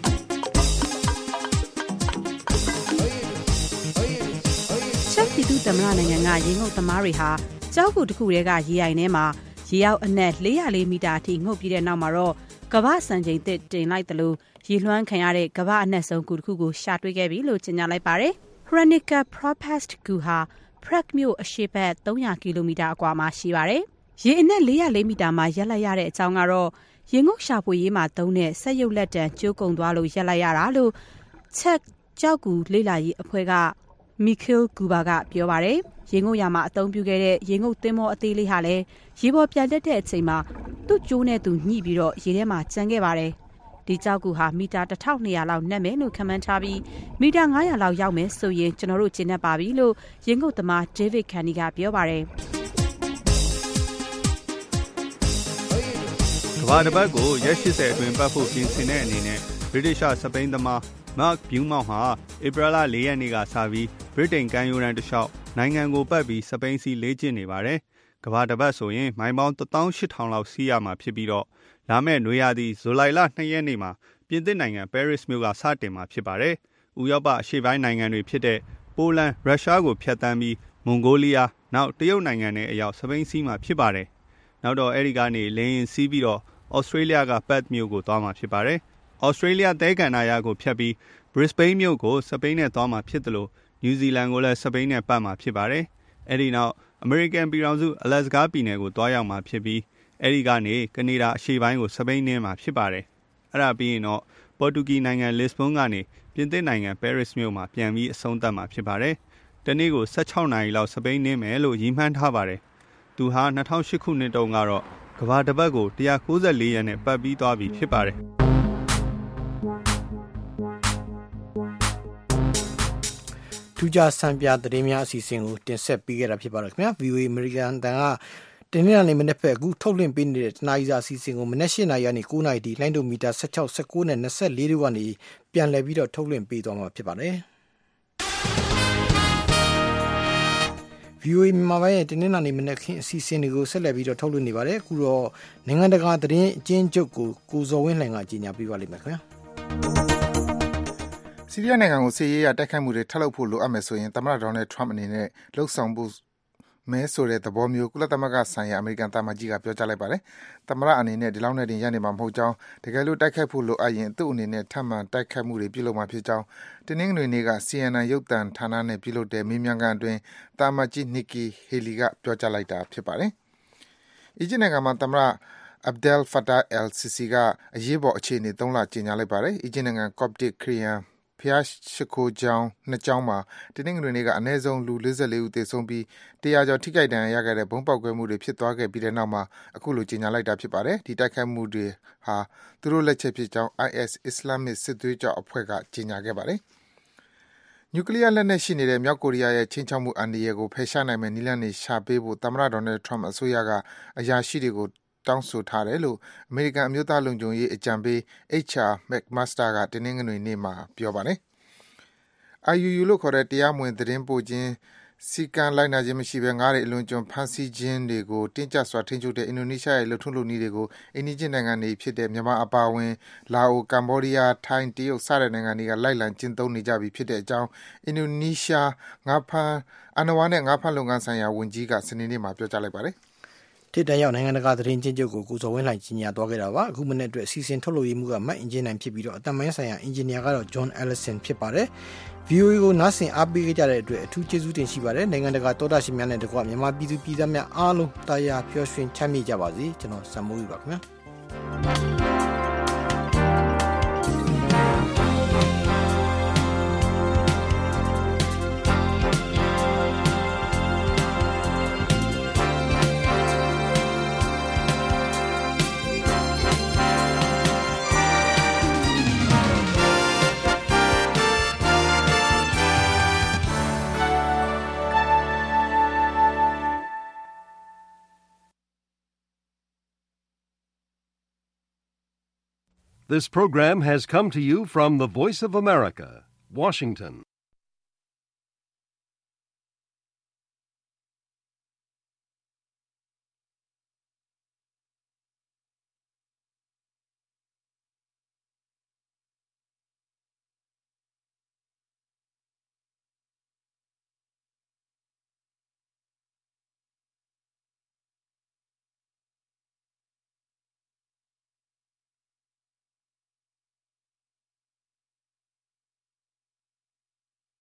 ချက်ပြည်သူသမ္မတနိုင်ငံကရေငုပ်သမားတွေဟာကြောက်ကူတစ်ခုတည်းကရေအိုင်ထဲမှာရေရောက်အနက်four hundred fourမီတာအထိငုပ်ပြီးတဲ့နောက်မှာတော့ကမ္ဘာစံချိန်သစ်တင်လိုက်တယ်လို့ရေလွှမ်းခံရတဲ့ကမ္ဘာအနက်ဆုံးကူတစ်ခုကိုရှာတွေ့ခဲ့ပြီလို့ကြေညာလိုက်ပါတယ်။ Hranica Propast ကူဟာ Prague မြို့အရှေ့ဘက်three hundredကီလိုမီတာအကွာမှာရှိပါတယ်။ရေအနက်four hundred fourမီတာမှာရက်လိုက်ရတဲ့အကြောင်းကတော့ရေငုပ်ရှာဖွေရေးမှာသုံးတဲ့စက်ရုပ်လက်တံကျိုးကုန်သွားလို့ရက်လိုက်ရတာလို့ချက်ကြောက်ကူလေ့လာရေးအဖွဲ့က Mikhail Kuba ကပြောပါတယ်ရေငုပ်ရမှာအသုံးပြုခဲ့တဲ့ရေငုပ်သင်္ဘောအသေးလေးဟာလည်းရေပေါ်ပြန်တက်တဲ့အချိန်မှာသူ့ကျိုးနဲ့သူညှိပြီးတော့ရေထဲမှာကျန်ခဲ့ပါတယ်ဒီကြောက်ကူဟာမီတာတစ်ထောင်နှစ်ရာလောက်နက်မယ်လို့ခန့်မှန်းထားပြီးမီတာငါးရာလောက်ရောက်မယ်ဆိုရင်ကျွန်တော်တို့ကျင်းနေပါပြီလို့ရေငုပ်သမား David Canny ကပြောပါတယ်ကမ္ဘာတစ်ပတ်ကိုရက်၈၀အတွင်းပတ်ဖို့ပြင်ဆင်တဲ့အနေနဲ့ British စပိန်သမား Mark Beaumont ဟာဧပြီလ၄ရက်နေ့ကစပြီး Britain ကမ်းရိုးတန်းတစ်လျှောက်နိုင်ငံကိုပတ်ပြီးစပိန်စီလေ့ကျင့်နေပါတယ်။ကမ္ဘာတစ်ပတ်ဆိုရင်မိုင်ပေါင်းတစ်သောင်းရှစ်ထောင်လောက်စီးရမှာဖြစ်ပြီးတော့လာမယ့်နွေရာသီဇူလိုင်လ၂ရက်နေ့မှာပြင်သစ်နိုင်ငံ Paris မြို့ကစတင်မှာဖြစ်ပါတယ်။ဥရောပအရှေ့ပိုင်းနိုင်ငံတွေဖြစ်တဲ့ပိုလန်၊ရုရှားကိုဖျက်ဆီးပြီးမွန်ဂိုလီးယားနောက်တရုတ်နိုင်ငံနဲ့အရောက်စပိန်စီးမှာဖြစ်ပါတယ်။နောက်တော့အဲဒီကနေလေယာဉ်စီးပြီးတော့Australia က Perth မြို့ကိုသွားမှာဖြစ်ပါတယ်။ Australia သဲကန္တာရကိုဖြတ်ပြီး Brisbane မြို့ကိုစပိန်နဲ့သွားမှာဖြစ်တယ်လို့ New Zealand ကိုလည်းစပိန်နဲ့ပတ်မှာဖြစ်ပါတယ်။အဲဒီနောက် American ပြည်ထောင်စု Alaska ပြည်နယ်ကိုသွားရောက်မှာဖြစ်ပြီးအဲဒီကနေကနေဒါအရှေ့ပိုင်းကိုစပိန်နဲ့မှာဖြစ်ပါတယ်။အဲဒါပြီးရင်တော့ပေါ်တူဂီနိုင်ငံ Lisbon ကနေပြင်သစ်နိုင်ငံ Paris မြို့မှာပြန်ပြီးအဆုံးသတ်မှာဖြစ်ပါတယ်။တနေ့ကို၁၆နာရီလောက်စပိန်နဲ့မယ်လို့ရည်မှန်းထားပါတယ်။သူဟာ၂၀၀၈ခုနှစ်တုန်းကတော့ကမ္ဘာတစ်ပတ်ကို၁၉၄ရက်နဲ့ပတ်ပြီးသွားပြီဖြစ်ပါတယ်။ထူးခြားစံပြသတင်းများအစီအစဉ်ကိုတင်ဆက်ပေးခဲ့တာဖြစ်ပါတယ်ခင်ဗျာ ဗီအိုအေ American တန်ကတင်းနေ့နေ့မနေ့ဖက်အခုထုတ်လွှင့်ပေးနေတဲ့တနားရီစာအစီအစဉ်ကိုမနေ့၈နာရီကနေ၉နာရီထိလိုင်းဒိုမီတာ၁၆ ၁၉နဲ့၂၄တို့ကနေပြန်လည်ပြီးတော့ထုတ်လွှင့်ပေးသွားမှာဖြစ်ပါတယ်။ဗီအိုအေမြန်မာပိုင်းရဲ့တင်းနေ့နေ့မနေ့ခင်းအစီအစဉ်တွေကိုဆက်လက်ပြီးတော့ထုတ်လွှင့်နေပါတယ်အခုတော့နိုင်ငံတကာသတင်းအကျဉ်းချုပ်ကိုကိုဇော်ဝင်းလှိုင်ကကြီးညာပေးပါလိမ့်မယ်ခင်ဗျာဆီးရီးယားနိုင်ငံကိုစစ်ရေးအရတိုက်ခိုက်မှုတွေထပ်လုပ်ဖို့လိုအပ်မယ်ဆိုရင်သမ္မတဒေါ်နယ်ထရမ့်အနေနဲ့လှုပ်ဆောင်ဖို့မဲဆိုတဲ့သဘောမျိုးကုလသမဂ္ဂဆိုင်ရာအမေရိကန်သံအမတ်ကြီးကပြောကြားလိုက်ပါတယ်။သမ္မတအနေနဲ့ဒီလောက်နဲ့တင်ရနေမှာမဟုတ်ကြောင်းတကယ်လို့တိုက်ခိုက်ဖို့လိုအပ်ရင်သူ့အနေနဲ့ထပ်မံတိုက်ခိုက်မှုတွေပြုလုပ်မှာဖြစ်ကြောင်းတင်းနှင်းငွေနေ့က C N N ရုပ်သံဌာနနဲ့ပြုလုပ်တဲ့မေးမြန်းခန်းအတွင်းသံအမတ်ကြီး Nikki Haley ကပြောကြားလိုက်တာဖြစ်ပါတယ်။အီဂျစ်နိုင်ငံမှာသမ္မတAbdel Fattah el-Sisi ကအရေးပေါ်အခြေအနေ၃လကြေညာလိုက်ပါတယ်။အီဂျစ်နိုင်ငံ Coptic ခရစ်ယာန်ဖျားရှိခိုးကျောင်းနှစ်ကျောင်းမှာတင်းနှင်းငွေနေ့ကအနည်းဆုံးလူ၄၄ဦးသေဆုံးပြီးတရာကျော်ထိခိုက်ဒဏ်ရာရခဲ့တဲ့ဘုံပေါက်ကွဲမှုတွေဖြစ်သွားခဲ့ပြီးတဲ့နောက်မှာအခုလိုကြေညာလိုက်တာဖြစ်ပါတယ်။ဒီတိုက်ခိုက်မှုတွေဟာသူတို့လက်ချက်ဖြစ်ကြောင်း I S အစ္စလာမစ်စစ်သွေးကြွအဖွဲ့ကကြေညာခဲ့ပါတယ်။နျူကလ িয়ার လက်နက်ရှိနေတဲ့မြောက်ကိုရီးယားရဲ့ချိန်ချောက်မှုအန္တရာယ်ကိုဖယ်ရှားနိုင်မယ့်နည်းလမ်းတွေရှာပေးဖို့သမ္မတဒေါ်နယ်ထရမ့်အစိုးရကအရာရှိတွေကိုတောင်းဆိုထားတယ်လို့အမေရိကန်အမျိုးသားလုံခြုံရေးအကြံပေး H R McMaster ကတင်းနှင်းငွေနေ့မှာပြောပါတယ်။ I U U လို့ခေါ်တဲ့တရားမဝင်သတင်းပို့ခြင်းစည်းကမ်းလိုက်နာခြင်းမရှိဘဲငါးတွေအလွန်ကျွံဖမ်းဆီးခြင်းတွေကိုတင်းကျပ်စွာထိန်းချုပ်တဲ့အင်ဒိုနီးရှားရဲ့လှုပ်ထုံးလုပ်နည်းတွေကိုအိမ်နီးချင်းနိုင်ငံတွေဖြစ်တဲ့မြန်မာအပါအဝင်လာအိုကမ္ဘောဒီးယားထိုင်းတရုတ်စတဲ့နိုင်ငံတွေကလိုက်လံကျင့်သုံးနေကြပြီဖြစ်တဲ့အကြောင်းအင်ဒိုနီးရှားငါးဖမ်းအဏ္ဏဝါနဲ့ငါးဖမ်းလုပ်ငန်းဆိုင်ရာဝန်ကြီးကစနေနေ့မှာပြောကြားလိုက်ပါတယ်ထိတရောက်နိုင်ငံတကာသတင်းချင်းချုပ်ကိုကိုစောဝင်းလှိုင်ကြီးညာသွားခဲ့တာပါအခုမနေ့အတွက်စီစဉ်ထုတ်လုပ်ရေးမှုကမတ်အင်ဂျင်နိုင်ဖြစ်ပြီးတော့အတမန်ဆိုင်ရာအင်ဂျင်နီယာကတော့ John Ellison ဖြစ်ပါတယ် ဗီအိုအေ ကိုနားဆင်အားပေးကြတဲ့အတွက်အထူးကျေးဇူးတင်ရှိပါတယ်နိုင်ငံတကာသောတာရှင်များနဲ့တကွမြန်မာပြည်သူပြည်သားများအားလုံးတာယာပျော်ရွှင်ချမ်းမြေ့ကြပါစေကျွန်တော်စံမိုးယူပါခင်ဗျာ This program has come to you from the Voice of America, Washington.